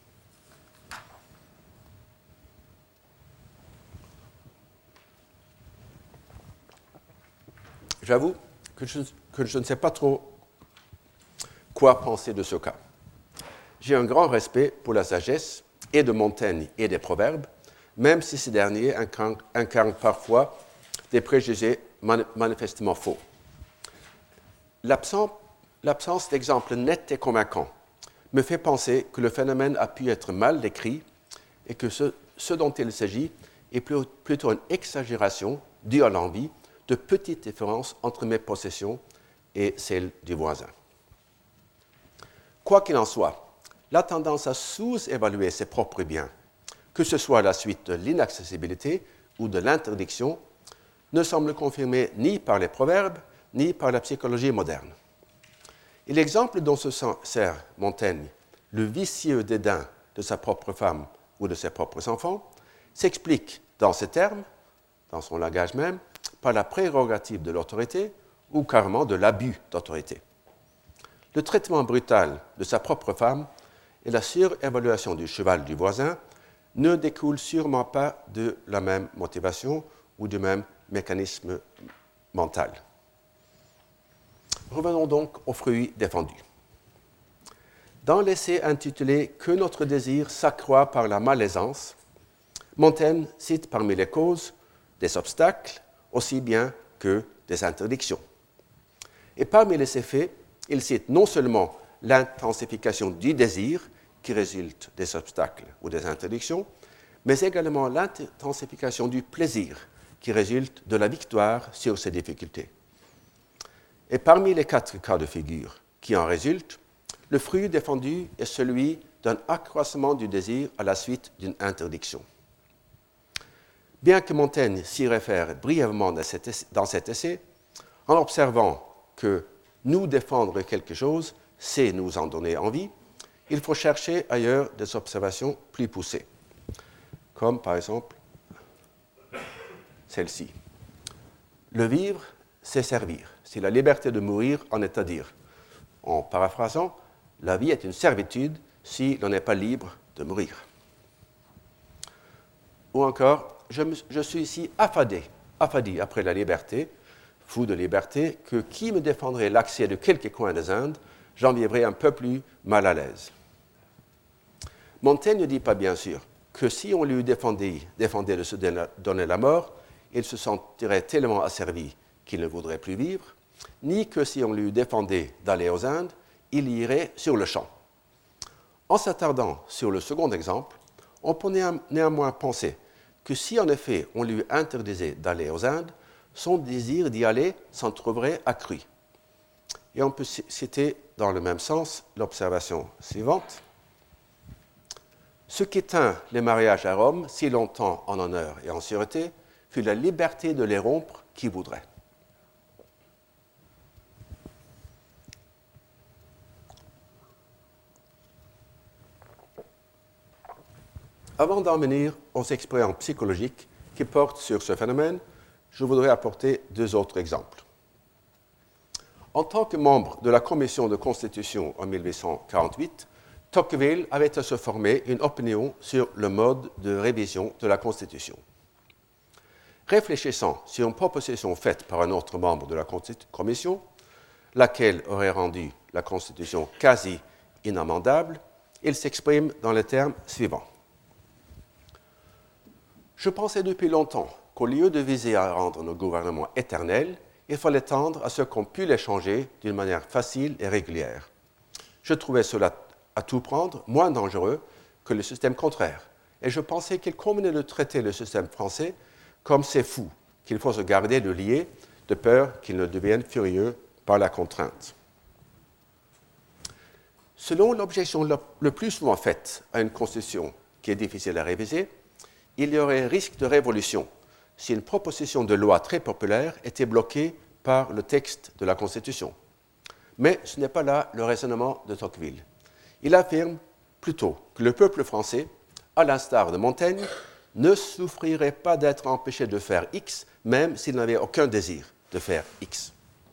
J'avoue que je, que je ne sais pas trop quoi penser de ce cas. J'ai un grand respect pour la sagesse et de Montaigne et des proverbes, même si ces derniers incarnent, incarnent parfois des préjugés man, manifestement faux. L'absence, l'absence d'exemples nets et convaincants me fait penser que le phénomène a pu être mal décrit et que ce, ce dont il s'agit est plutôt une exagération due à l'envie de petites différences entre mes possessions et celles du voisin. Quoi qu'il en soit, la tendance à sous-évaluer ses propres biens, que ce soit à la suite de l'inaccessibilité ou de l'interdiction, ne semble confirmée ni par les proverbes, ni par la psychologie moderne. Et l'exemple dont se sert Montaigne, le vicieux dédain de sa propre femme ou de ses propres enfants, s'explique dans ces termes, dans son langage même, par la prérogative de l'autorité ou carrément de l'abus d'autorité. Le traitement brutal de sa propre femme et la surévaluation du cheval du voisin ne découlent sûrement pas de la même motivation ou du même mécanisme mental. Revenons donc aux fruits défendus. Dans l'essai intitulé « Que notre désir s'accroît par la malaisance », Montaigne cite parmi les causes des obstacles aussi bien que des interdictions. Et parmi les effets, il cite non seulement l'intensification du désir qui résulte des obstacles ou des interdictions, mais également l'intensification du plaisir qui résulte de la victoire sur ces difficultés. Et parmi les quatre cas de figure qui en résultent, le fruit défendu est celui d'un accroissement du désir à la suite d'une interdiction. Bien que Montaigne s'y réfère brièvement dans cet essai, dans cet essai en observant que nous défendre quelque chose, c'est nous en donner envie, il faut chercher ailleurs des observations plus poussées, comme par exemple celle-ci. Le vivre, c'est servir. Si la liberté de mourir en est à dire. En paraphrasant, la vie est une servitude si l'on n'est pas libre de mourir. Ou encore, je, me, je suis ici affadé, affadi après la liberté, fou de liberté, que qui me défendrait l'accès de quelques coins des Indes, j'en vivrais un peu plus mal à l'aise. Montaigne ne dit pas bien sûr que si on lui défendait, défendait de se donner la mort, il se sentirait tellement asservi qu'il ne voudrait plus vivre, ni que si on lui défendait d'aller aux Indes, il y irait sur le champ. En s'attardant sur le second exemple, on peut néanmoins penser que si en effet on lui interdisait d'aller aux Indes, son désir d'y aller s'en trouverait accru. Et on peut citer dans le même sens l'observation suivante. Ce qui tint les mariages à Rome si longtemps en honneur et en sûreté fut la liberté de les rompre qui voudrait. Avant d'en venir aux expériences psychologiques qui portent sur ce phénomène, je voudrais apporter deux autres exemples. En tant que membre de la Commission de Constitution en mille huit cent quarante-huit, Tocqueville avait à se former une opinion sur le mode de révision de la Constitution. Réfléchissant sur une proposition faite par un autre membre de la Commission, laquelle aurait rendu la Constitution quasi inamendable, il s'exprime dans les termes suivants. Je pensais depuis longtemps qu'au lieu de viser à rendre nos gouvernements éternels, il fallait tendre à ce qu'on pût les changer d'une manière facile et régulière. Je trouvais cela à tout prendre moins dangereux que le système contraire, et je pensais qu'il convenait de traiter le système français comme ces fous qu'il faut se garder de lier, de peur qu'ils ne deviennent furieux par la contrainte. Selon l'objection le plus souvent faite à une constitution qui est difficile à réviser, il y aurait risque de révolution si une proposition de loi très populaire était bloquée par le texte de la Constitution. Mais ce n'est pas là le raisonnement de Tocqueville. Il affirme plutôt que le peuple français, à l'instar de Montaigne, ne souffrirait pas d'être empêché de faire X, même s'il n'avait aucun désir de faire X.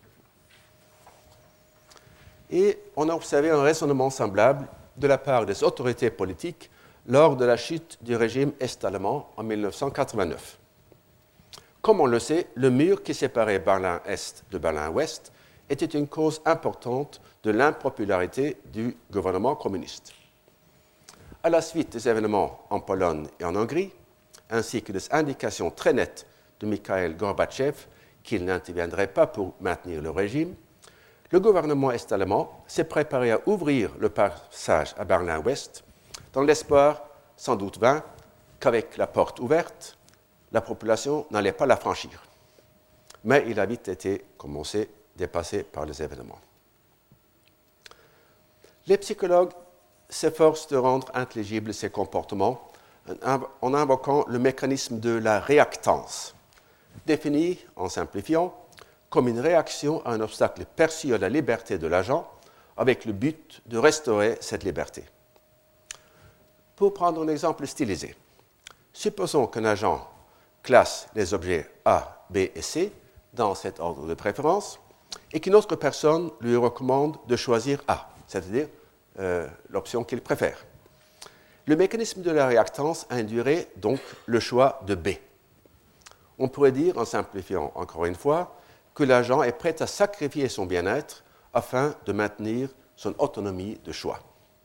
Et on a observé un raisonnement semblable de la part des autorités politiques lors de la chute du régime est-allemand en mille neuf cent quatre-vingt-neuf. Comme on le sait, le mur qui séparait Berlin-Est de Berlin-Ouest était une cause importante de l'impopularité du gouvernement communiste. À la suite des événements en Pologne et en Hongrie, ainsi que des indications très nettes de Mikhaïl Gorbatchev qu'il n'interviendrait pas pour maintenir le régime, le gouvernement est-allemand s'est préparé à ouvrir le passage à Berlin-Ouest dans l'espoir, sans doute vain, qu'avec la porte ouverte, la population n'allait pas la franchir. Mais il a vite été, comme on sait, dépassé par les événements. Les psychologues s'efforcent de rendre intelligibles ces comportements en invoquant le mécanisme de la réactance, défini, en simplifiant, comme une réaction à un obstacle perçu à la liberté de l'agent avec le but de restaurer cette liberté. Pour prendre un exemple stylisé, supposons qu'un agent classe les objets A, B et C dans cet ordre de préférence et qu'une autre personne lui recommande de choisir A, c'est-à-dire euh, l'option qu'il préfère. Le mécanisme de la réactance induirait donc le choix de B. On pourrait dire, en simplifiant encore une fois, que l'agent est prêt à sacrifier son bien-être afin de maintenir son autonomie de choix.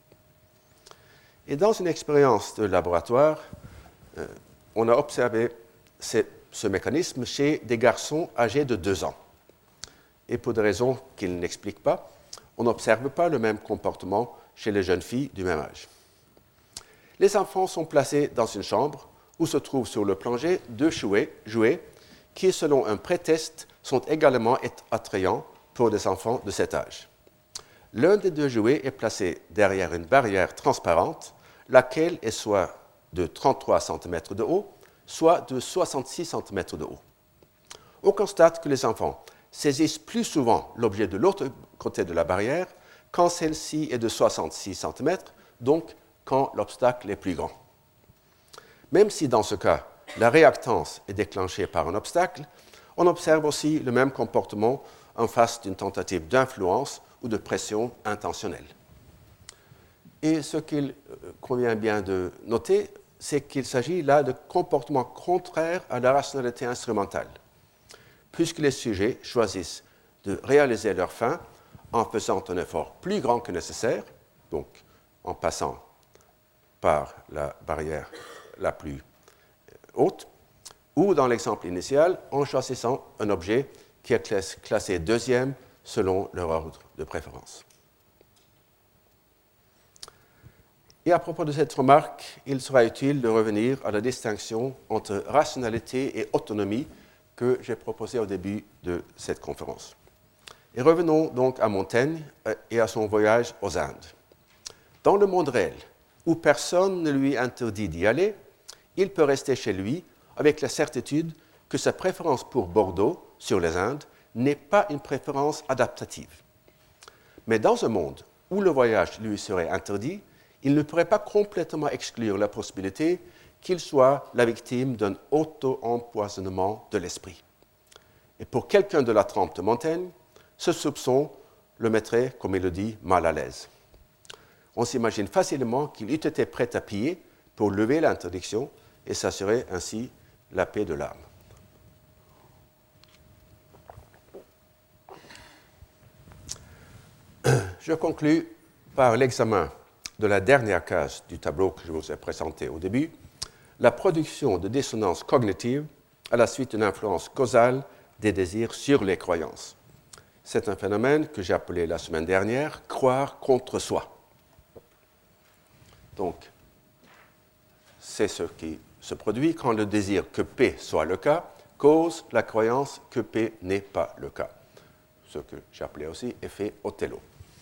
Et dans une expérience de laboratoire, euh, on a observé ce, ce mécanisme chez des garçons âgés de deux ans. Et pour des raisons qu'ils n'expliquent pas, on n'observe pas le même comportement chez les jeunes filles du même âge. Les enfants sont placés dans une chambre où se trouvent sur le plancher deux jouets, jouets qui, selon un pré-test, sont également attrayants pour des enfants de cet âge. L'un des deux jouets est placé derrière une barrière transparente, laquelle est soit de trente-trois centimètres de haut, soit de soixante-six centimètres de haut. On constate que les enfants saisissent plus souvent l'objet de l'autre côté de la barrière quand celle-ci est de soixante-six centimètres, donc quand l'obstacle est plus grand. Même si dans ce cas, la réactance est déclenchée par un obstacle, on observe aussi le même comportement en face d'une tentative d'influence ou de pression intentionnelle. Et ce qu'il convient bien de noter, c'est qu'il s'agit là de comportements contraires à la rationalité instrumentale, puisque les sujets choisissent de réaliser leur fin en faisant un effort plus grand que nécessaire, donc en passant par la barrière la plus haute, ou dans l'exemple initial, en choisissant un objet qui est classé deuxième selon leur ordre de préférence. Et à propos de cette remarque, il sera utile de revenir à la distinction entre rationalité et autonomie que j'ai proposée au début de cette conférence. Et revenons donc à Montaigne et à son voyage aux Indes. Dans le monde réel, où personne ne lui interdit d'y aller, il peut rester chez lui avec la certitude que sa préférence pour Bordeaux, sur les Indes, n'est pas une préférence adaptative. Mais dans un monde où le voyage lui serait interdit, il ne pourrait pas complètement exclure la possibilité qu'il soit la victime d'un auto-empoisonnement de l'esprit. Et pour quelqu'un de la trempe de Montaigne, ce soupçon le mettrait, comme il le dit, mal à l'aise. On s'imagine facilement qu'il eût été prêt à piller pour lever l'interdiction et s'assurer ainsi la paix de l'âme. Je conclus par l'examen de la dernière case du tableau que je vous ai présenté au début, la production de dissonances cognitives à la suite d'une influence causale des désirs sur les croyances. C'est un phénomène que j'ai appelé la semaine dernière « croire contre soi ». Donc, c'est ce qui se produit quand le désir que P soit le cas cause la croyance que P n'est pas le cas, ce que j'appelais aussi effet Othello.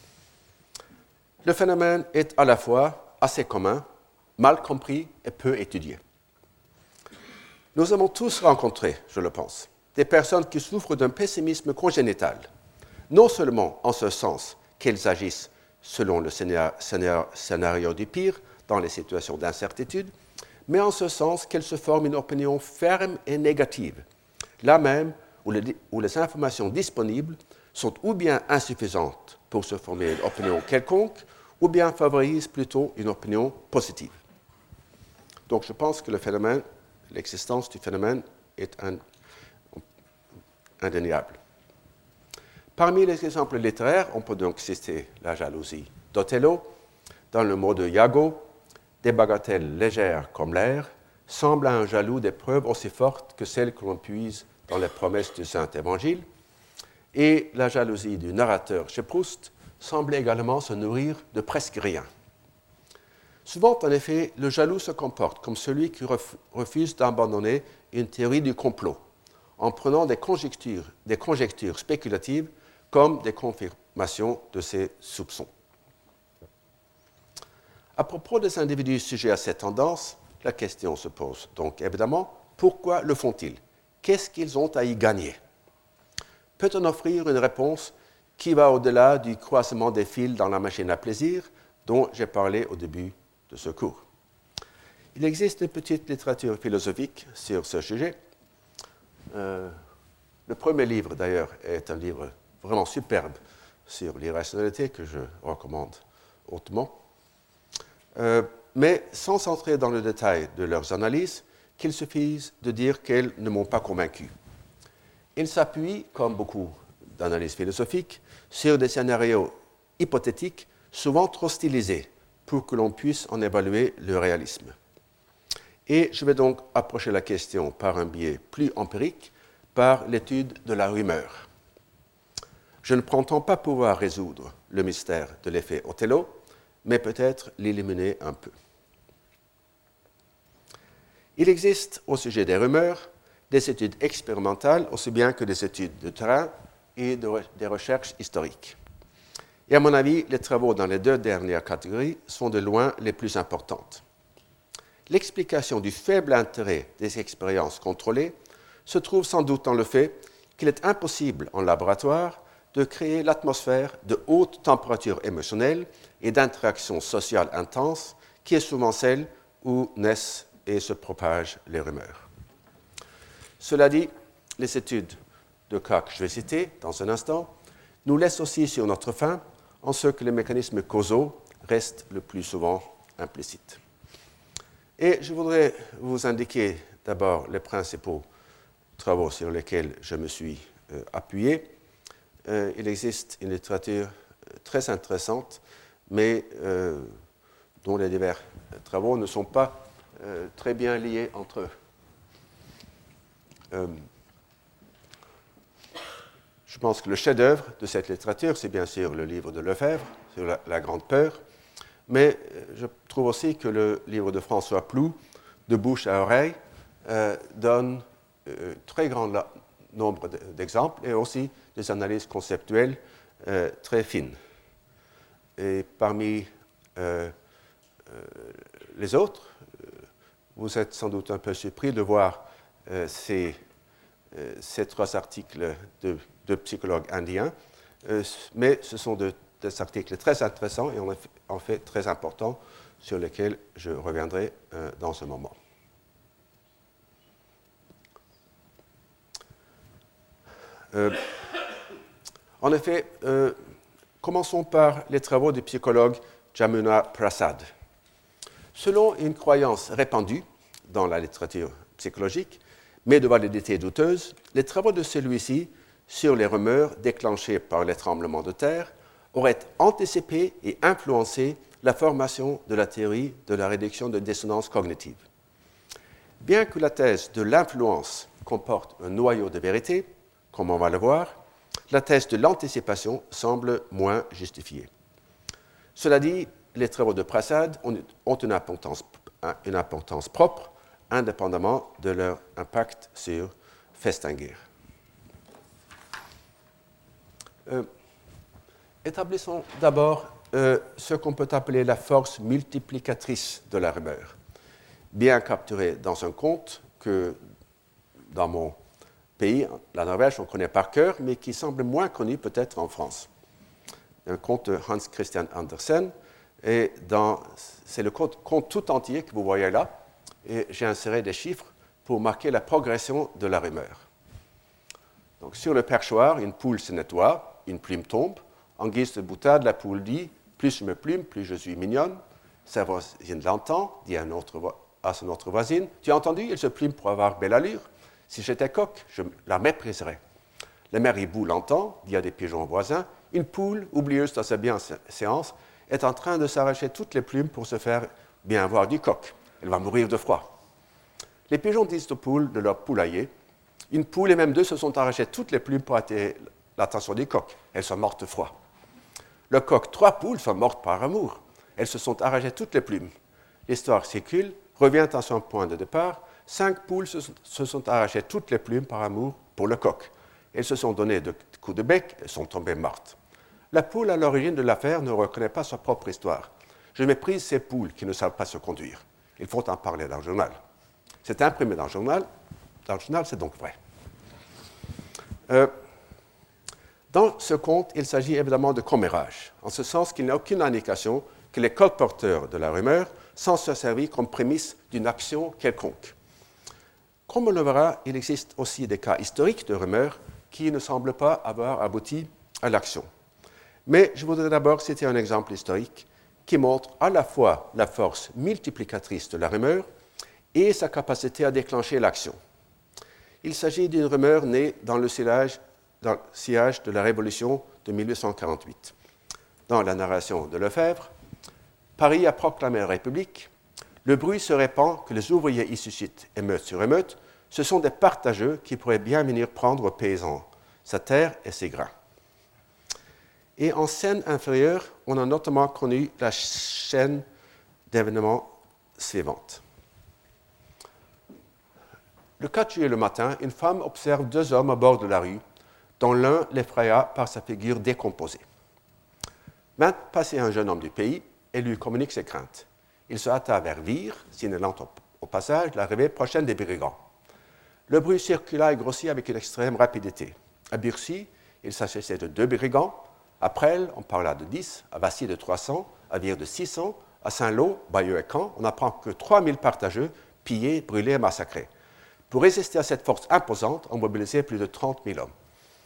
Le phénomène est à la fois assez commun, mal compris et peu étudié. Nous avons tous rencontré, je le pense, des personnes qui souffrent d'un pessimisme congénital, non seulement en ce sens qu'elles agissent selon le scénario du pire dans les situations d'incertitude, mais en ce sens qu'elles se forment une opinion ferme et négative, là même où les, où les informations disponibles sont ou bien insuffisantes pour se former une opinion quelconque, ou bien favorisent plutôt une opinion positive. Donc je pense que le phénomène, l'existence du phénomène est un, indéniable. Parmi les exemples littéraires, on peut donc citer la jalousie d'Othello. Dans le mot de Iago, des bagatelles légères comme l'air semblent à un jaloux des preuves aussi fortes que celles que l'on puise dans les promesses du Saint-Évangile. Et la jalousie du narrateur chez Proust semble également se nourrir de presque rien. Souvent, en effet, le jaloux se comporte comme celui qui ref- refuse d'abandonner une théorie du complot, en prenant des conjectures, des conjectures spéculatives comme des confirmations de ses soupçons. À propos des individus sujets à cette tendance, la question se pose donc évidemment, pourquoi le font-ils? Qu'est-ce qu'ils ont à y gagner? Peut-on offrir une réponse qui va au-delà du croisement des fils dans la machine à plaisir dont j'ai parlé au début de ce cours? Il existe une petite littérature philosophique sur ce sujet. Euh, le premier livre, d'ailleurs, est un livre vraiment superbe sur l'irrationalité que je recommande hautement. Euh, mais sans entrer dans le détail de leurs analyses, qu'il suffise de dire qu'elles ne m'ont pas convaincu. Ils s'appuient, comme beaucoup d'analyses philosophiques, sur des scénarios hypothétiques, souvent trop stylisés, pour que l'on puisse en évaluer le réalisme. Et je vais donc approcher la question par un biais plus empirique, par l'étude de la rumeur. Je ne prétends pas pouvoir résoudre le mystère de l'effet Othello, mais peut-être l'éliminer un peu. Il existe au sujet des rumeurs des études expérimentales aussi bien que des études de terrain et de re- des recherches historiques. Et à mon avis, les travaux dans les deux dernières catégories sont de loin les plus importantes. L'explication du faible intérêt des expériences contrôlées se trouve sans doute dans le fait qu'il est impossible en laboratoire de créer l'atmosphère de haute température émotionnelle et d'interaction sociale intense qui est souvent celle où naissent et se propagent les rumeurs. Cela dit, les études de cas que je vais citer dans un instant nous laissent aussi sur notre faim en ce que les mécanismes causaux restent le plus souvent implicites. Et je voudrais vous indiquer d'abord les principaux travaux sur lesquels je me suis euh, appuyé. Euh, il existe une littérature très intéressante, mais euh, dont les divers travaux ne sont pas euh, très bien liés entre eux. Euh, je pense que le chef-d'œuvre de cette littérature, c'est bien sûr le livre de Lefebvre sur la, la Grande Peur, mais je trouve aussi que le livre de François Ploux, De bouche à oreille, euh, donne un très grand la, nombre d'exemples et aussi des analyses conceptuelles euh, très fines. Et parmi euh, euh, les autres. Vous êtes sans doute un peu surpris de voir euh, ces, euh, ces trois articles de, de psychologues indiens, euh, mais ce sont de, des articles très intéressants et en fait, en fait très importants sur lesquels je reviendrai euh, dans ce moment. Euh, en effet, euh, commençons par les travaux du psychologue Jamuna Prasad. Selon une croyance répandue dans la littérature psychologique, mais de validité douteuse, les travaux de celui-ci sur les rumeurs déclenchées par les tremblements de terre auraient anticipé et influencé la formation de la théorie de la réduction de dissonance cognitive. Bien que la thèse de l'influence comporte un noyau de vérité, comme on va le voir, la thèse de l'anticipation semble moins justifiée. Cela dit, les travaux de Prasad ont une importance, une importance propre, indépendamment de leur impact sur Festinger. Euh, établissons d'abord euh, ce qu'on peut appeler la force multiplicatrice de la rumeur, bien capturée dans un conte que, dans mon pays, la Norvège, on connaît par cœur, mais qui semble moins connu peut-être en France. Un conte de Hans Christian Andersen, et dans, c'est le conte, conte tout entier que vous voyez là, et j'ai inséré des chiffres pour marquer la progression de la rumeur. Donc, sur le perchoir, une poule se nettoie, une plume tombe. En guise de boutade, la poule dit « Plus je me plume, plus je suis mignonne ». Sa voisine l'entend, dit à, une autre vo- à son autre voisine « Tu as entendu, elle se plume pour avoir belle allure. Si j'étais coq, je la mépriserais. » Le maire hibou l'entend, dit à des pigeons voisins « Une poule, oublieuse dans sa bienséance, est en train de s'arracher toutes les plumes pour se faire bien voir du coq. Elle va mourir de froid. » Les pigeons disent aux poules de leur poulailler « Une poule et même deux se sont arrachées toutes les plumes pour attirer l'attention du coq. Elles sont mortes de froid. » Le coq, trois poules sont mortes par amour. Elles se sont arrachées toutes les plumes. L'histoire circule, revient à son point de départ. Cinq poules se sont, se sont arrachées toutes les plumes par amour pour le coq. Elles se sont donné de coups de bec et sont tombées mortes. La poule à l'origine de l'affaire ne reconnaît pas sa propre histoire. Je méprise ces poules qui ne savent pas se conduire. Il faut en parler dans le journal. C'est imprimé dans le journal. Dans le journal, c'est donc vrai. Euh, dans ce conte, il s'agit évidemment de commérage, en ce sens qu'il n'y a aucune indication que les colporteurs de la rumeur s'en soient servis comme prémisse d'une action quelconque. Comme on le verra, il existe aussi des cas historiques de rumeurs qui ne semblent pas avoir abouti à l'action. Mais je voudrais d'abord citer un exemple historique qui montre à la fois la force multiplicatrice de la rumeur et sa capacité à déclencher l'action. Il s'agit d'une rumeur née dans le sillage, dans le sillage de la Révolution de mille huit cent quarante-huit. Dans la narration de Lefebvre, Paris a proclamé la République. Le bruit se répand que les ouvriers y suscitent émeute sur émeute. Ce sont des partageux qui pourraient bien venir prendre aux paysans sa terre et ses grains. Et en scène inférieure, on a notamment connu la chaîne d'événements suivante. Le quatre juillet le matin, une femme observe deux hommes à bord de la rue, dont l'un l'effraya par sa figure décomposée. Vint passer un jeune homme du pays et lui communique ses craintes. Il se hâta vers Vire, signalant au, au passage l'arrivée prochaine des brigands. Le bruit circula et grossit avec une extrême rapidité. À Burcy, il s'agissait de deux brigands. À Presles, on parla de dix, à Vassy de trois cents, à Vire de six cents, à Saint-Lô, Bayeux et Caen, on apprend que trois mille partageux, pillés, brûlés et massacrés. Pour résister à cette force imposante, on mobilisait plus de trente mille hommes.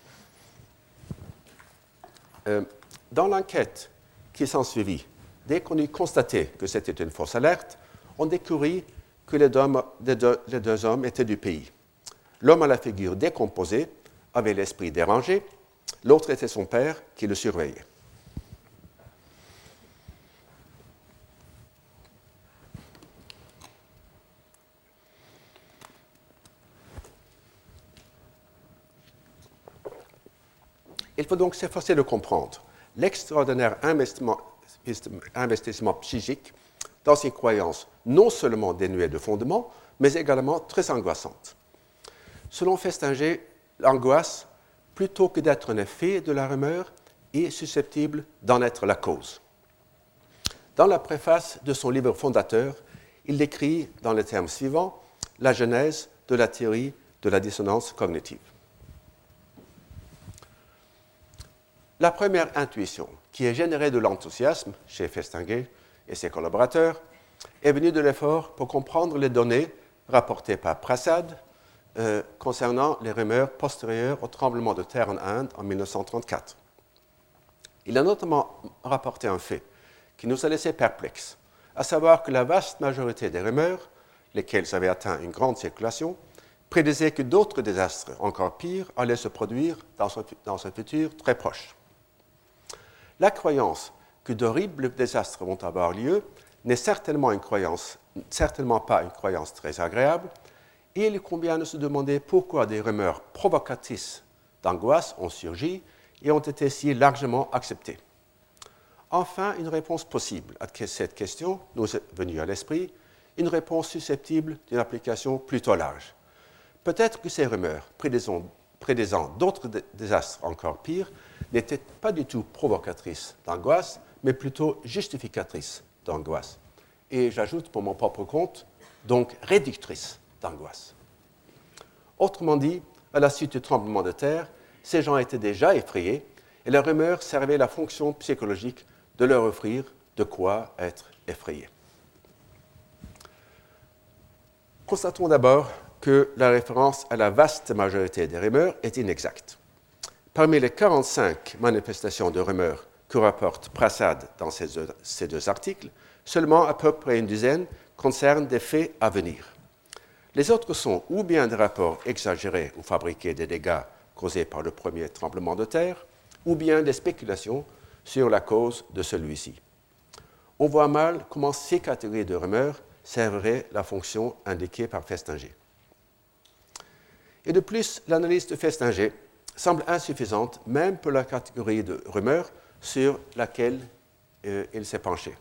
Euh, dans l'enquête qui s'ensuivit, dès qu'on eut constaté que c'était une fausse alerte, on découvrit que les deux, les deux, les deux hommes étaient du pays. L'homme à la figure décomposée avait l'esprit dérangé, l'autre était son père qui le surveillait. Il faut donc s'efforcer de comprendre l'extraordinaire investissement, investissement psychique dans ces croyances non seulement dénuées de fondement, mais également très angoissantes. Selon Festinger, l'angoisse, plutôt que d'être un effet de la rumeur, est susceptible d'en être la cause. Dans la préface de son livre fondateur, il décrit dans les termes suivants la genèse de la théorie de la dissonance cognitive. La première intuition, qui est générée de l'enthousiasme chez Festinger et ses collaborateurs, est venue de l'effort pour comprendre les données rapportées par Prasad euh, concernant les rumeurs postérieures au tremblement de terre en Inde en mille neuf cent trente-quatre. Il a notamment rapporté un fait qui nous a laissé perplexes, à savoir que la vaste majorité des rumeurs, lesquelles avaient atteint une grande circulation, prédisaient que d'autres désastres encore pires allaient se produire dans un, dans un futur très proche. La croyance que d'horribles désastres vont avoir lieu n'est certainement, une croyance, certainement pas une croyance très agréable, et il convient de se demander pourquoi des rumeurs provocatrices d'angoisse ont surgi et ont été si largement acceptées. Enfin, une réponse possible à cette question nous est venue à l'esprit, une réponse susceptible d'une application plutôt large. Peut-être que ces rumeurs, prédisant, prédisant d'autres désastres encore pires, n'étaient pas du tout provocatrices d'angoisse, mais plutôt justificatrices d'angoisse. Et j'ajoute pour mon propre compte, donc réductrices d'angoisse. Autrement dit, à la suite du tremblement de terre, ces gens étaient déjà effrayés et la rumeur servait la fonction psychologique de leur offrir de quoi être effrayés. Constatons d'abord que la référence à la vaste majorité des rumeurs est inexacte. Parmi les quarante-cinq manifestations de rumeurs que rapporte Prasad dans ces deux, ces deux articles, seulement à peu près une dizaine concernent des faits à venir. Les autres sont ou bien des rapports exagérés ou fabriqués des dégâts causés par le premier tremblement de terre, ou bien des spéculations sur la cause de celui-ci. On voit mal comment ces catégories de rumeurs serviraient la fonction indiquée par Festinger. Et de plus, l'analyse de Festinger semble insuffisante même pour la catégorie de rumeurs sur laquelle euh, il s'est penché.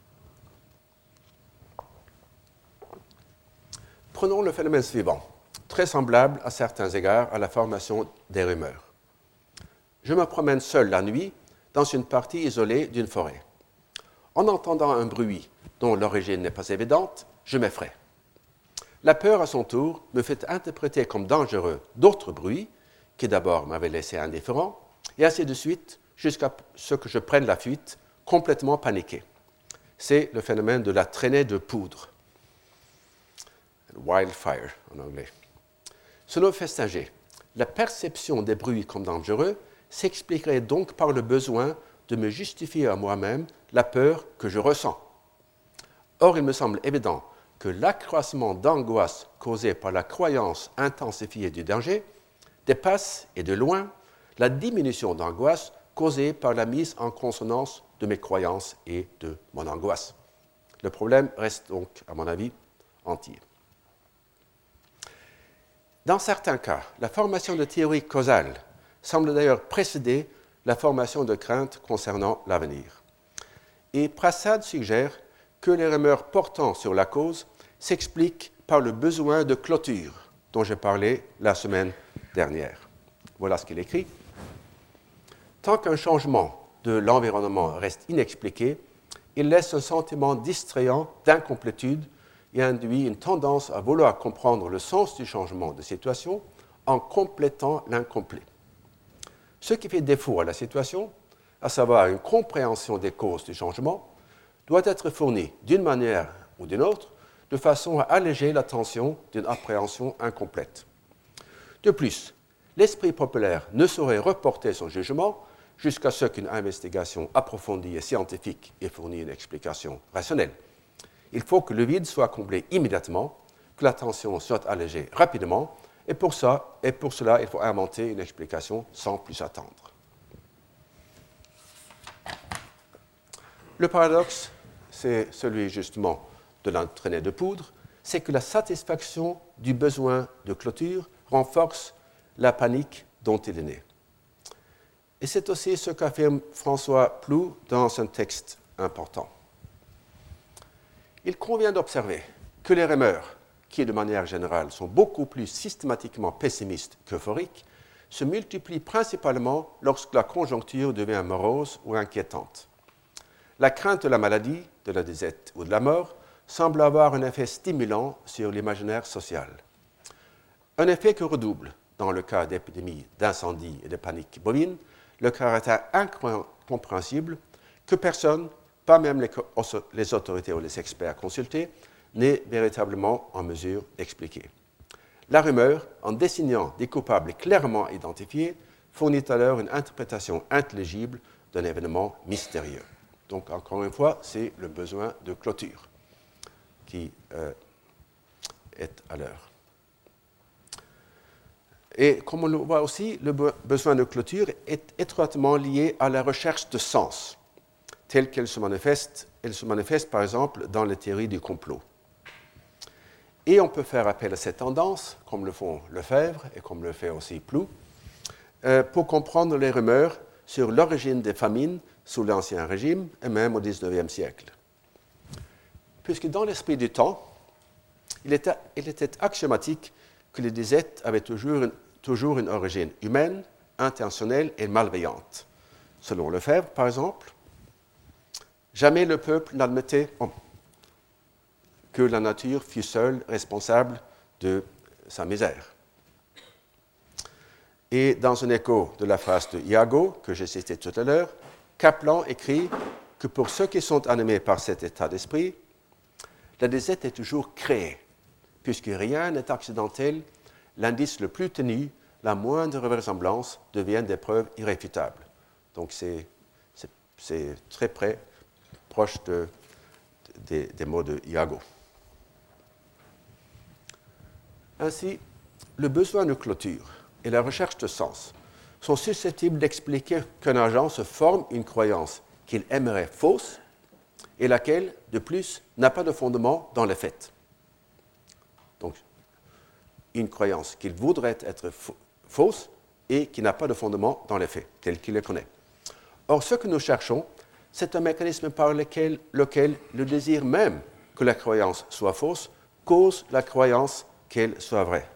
Prenons le phénomène suivant, très semblable à certains égards à la formation des rumeurs. Je me promène seul la nuit dans une partie isolée d'une forêt. En entendant un bruit dont l'origine n'est pas évidente, je m'effraie. La peur, à son tour, me fait interpréter comme dangereux d'autres bruits qui d'abord m'avaient laissé indifférent, et ainsi de suite jusqu'à ce que je prenne la fuite, complètement paniqué. C'est le phénomène de la traînée de poudre. Wildfire en anglais. Selon Festinger, la perception des bruits comme dangereux s'expliquerait donc par le besoin de me justifier à moi-même la peur que je ressens. Or, il me semble évident que l'accroissement d'angoisse causé par la croyance intensifiée du danger dépasse, et de loin, la diminution d'angoisse causée par la mise en consonance de mes croyances et de mon angoisse. Le problème reste donc, à mon avis, entier. Dans certains cas, la formation de théories causales semble d'ailleurs précéder la formation de craintes concernant l'avenir. Et Prasad suggère que les rumeurs portant sur la cause s'expliquent par le besoin de clôture dont j'ai parlé la semaine dernière. Voilà ce qu'il écrit. Tant qu'un changement de l'environnement reste inexpliqué, il laisse un sentiment distrayant d'incomplétude et induit une tendance à vouloir comprendre le sens du changement de situation en complétant l'incomplet. Ce qui fait défaut à la situation, à savoir une compréhension des causes du changement, doit être fourni d'une manière ou d'une autre, de façon à alléger la tension d'une appréhension incomplète. De plus, l'esprit populaire ne saurait reporter son jugement jusqu'à ce qu'une investigation approfondie et scientifique ait fourni une explication rationnelle. Il faut que le vide soit comblé immédiatement, que la tension soit allégée rapidement, et pour ça, et pour cela, il faut inventer une explication sans plus attendre. Le paradoxe, c'est celui justement de la traînée de poudre, c'est que la satisfaction du besoin de clôture renforce la panique dont il est né. Et c'est aussi ce qu'affirme François Ploux dans un texte important. Il convient d'observer que les rumeurs, qui de manière générale sont beaucoup plus systématiquement pessimistes qu'euphoriques, se multiplient principalement lorsque la conjoncture devient morose ou inquiétante. La crainte de la maladie, de la disette ou de la mort semble avoir un effet stimulant sur l'imaginaire social. Un effet que redouble, dans le cas d'épidémies, d'incendies et de panique bovine, le caractère incompréhensible que personne, pas même les, les autorités ou les experts consultés, n'est véritablement en mesure d'expliquer. La rumeur, en désignant des coupables clairement identifiés, fournit alors une interprétation intelligible d'un événement mystérieux. Donc, encore une fois, c'est le besoin de clôture qui euh, est à l'heure. Et comme on le voit aussi, le be- besoin de clôture est étroitement lié à la recherche de sens, telle qu'elle se manifeste, elle se manifeste par exemple dans les théories du complot. Et on peut faire appel à cette tendance, comme le font Lefebvre et comme le fait aussi Plou, euh, pour comprendre les rumeurs sur l'origine des famines sous l'Ancien Régime et même au dix-neuvième siècle. Puisque dans l'esprit du temps, il était, il était axiomatique que les disettes avaient toujours une, toujours une origine humaine, intentionnelle et malveillante. Selon Lefebvre, par exemple, jamais le peuple n'admettait oh, que la nature fût seule responsable de sa misère. Et dans un écho de la phrase de Iago, que j'ai citée tout à l'heure, Kaplan écrit que pour ceux qui sont animés par cet état d'esprit, la disette est toujours créée, puisque rien n'est accidentel, l'indice le plus tenu, la moindre ressemblance deviennent des preuves irréfutables. Donc c'est, c'est, c'est très près, proche de, de, des mots de Iago. Ainsi, le besoin de clôture et la recherche de sens sont susceptibles d'expliquer qu'un agent se forme une croyance qu'il aimerait fausse et laquelle, de plus, n'a pas de fondement dans les faits. Donc, une croyance qu'il voudrait être fausse et qui n'a pas de fondement dans les faits, tel qu'il les connaît. Or, ce que nous cherchons, c'est un mécanisme par lequel, lequel le désir même que la croyance soit fausse cause la croyance qu'elle soit vraie.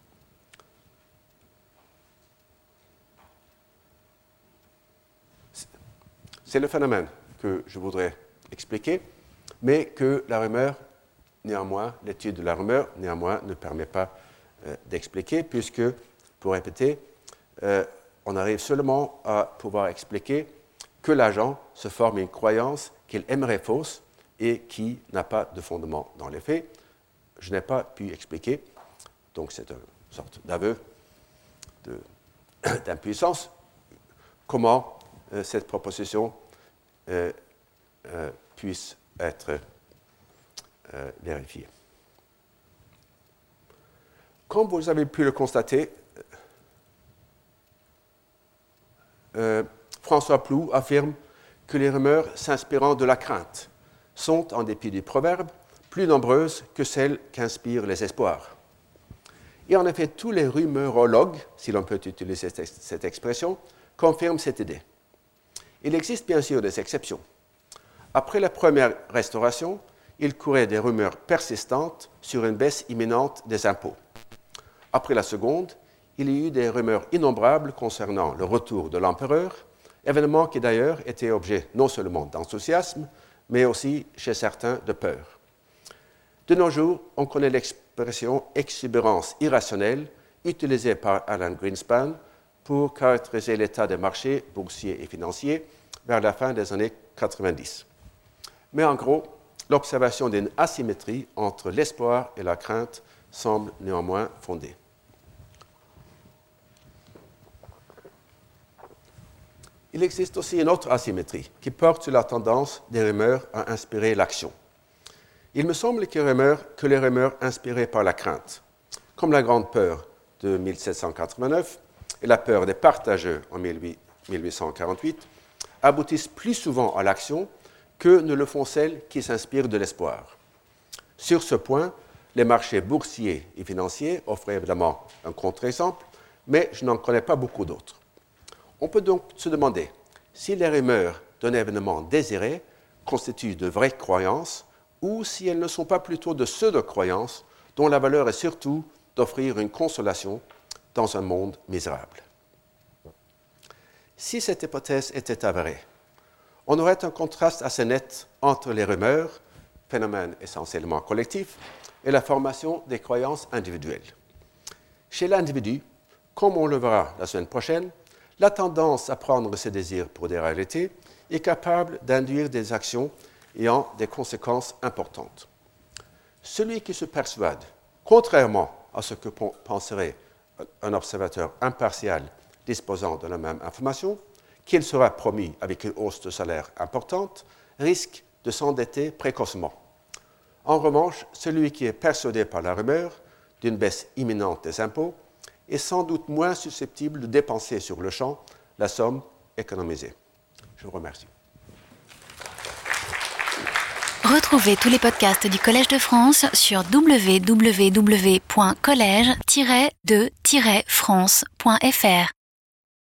C'est le phénomène que je voudrais expliquer, mais que la rumeur, néanmoins, l'étude de la rumeur, néanmoins, ne permet pas euh, d'expliquer, puisque, pour répéter, euh, on arrive seulement à pouvoir expliquer que l'agent se forme une croyance qu'il aimerait fausse et qui n'a pas de fondement dans les faits. Je n'ai pas pu expliquer, donc c'est une sorte d'aveu de, d'impuissance, comment euh, cette proposition euh, euh, puisse être euh, vérifiée. Comme vous avez pu le constater, euh, François Plou affirme que les rumeurs s'inspirant de la crainte sont, en dépit du proverbe, plus nombreuses que celles qu'inspirent les espoirs. Et en effet, tous les rumeurologues, si l'on peut utiliser cette expression, confirment cette idée. Il existe bien sûr des exceptions. Après la première restauration, il courait des rumeurs persistantes sur une baisse imminente des impôts. Après la seconde, il y eut des rumeurs innombrables concernant le retour de l'empereur, événement qui d'ailleurs était objet non seulement d'enthousiasme, mais aussi chez certains de peur. De nos jours, on connaît l'expression « exubérance irrationnelle » utilisée par Alan Greenspan pour caractériser l'état des marchés boursiers et financiers vers la fin des années quatre-vingt-dix. Mais en gros, l'observation d'une asymétrie entre l'espoir et la crainte semble néanmoins fondée. Il existe aussi une autre asymétrie qui porte sur la tendance des rumeurs à inspirer l'action. Il me semble que, rumeurs, que les rumeurs inspirées par la crainte, comme la Grande Peur de mille sept cent quatre-vingt-neuf et la peur des partageux en mille huit cent quarante-huit, aboutissent plus souvent à l'action que ne le font celles qui s'inspirent de l'espoir. Sur ce point, les marchés boursiers et financiers offrent évidemment un contre-exemple, mais je n'en connais pas beaucoup d'autres. On peut donc se demander si les rumeurs d'un événement désiré constituent de vraies croyances ou si elles ne sont pas plutôt de pseudo-croyances dont la valeur est surtout d'offrir une consolation dans un monde misérable. Si cette hypothèse était avérée, on aurait un contraste assez net entre les rumeurs, phénomène essentiellement collectif, et la formation des croyances individuelles. Chez l'individu, comme on le verra la semaine prochaine, la tendance à prendre ses désirs pour des réalités est capable d'induire des actions ayant des conséquences importantes. Celui qui se persuade, contrairement à ce que penserait un observateur impartial disposant de la même information, qu'il sera promis avec une hausse de salaire importante, risque de s'endetter précocement. En revanche, celui qui est persuadé par la rumeur d'une baisse imminente des impôts est sans doute moins susceptible de dépenser sur le champ la somme économisée. Je vous remercie. Retrouvez tous les podcasts du Collège de France sur w w w point collège tiret de tiret france point f r.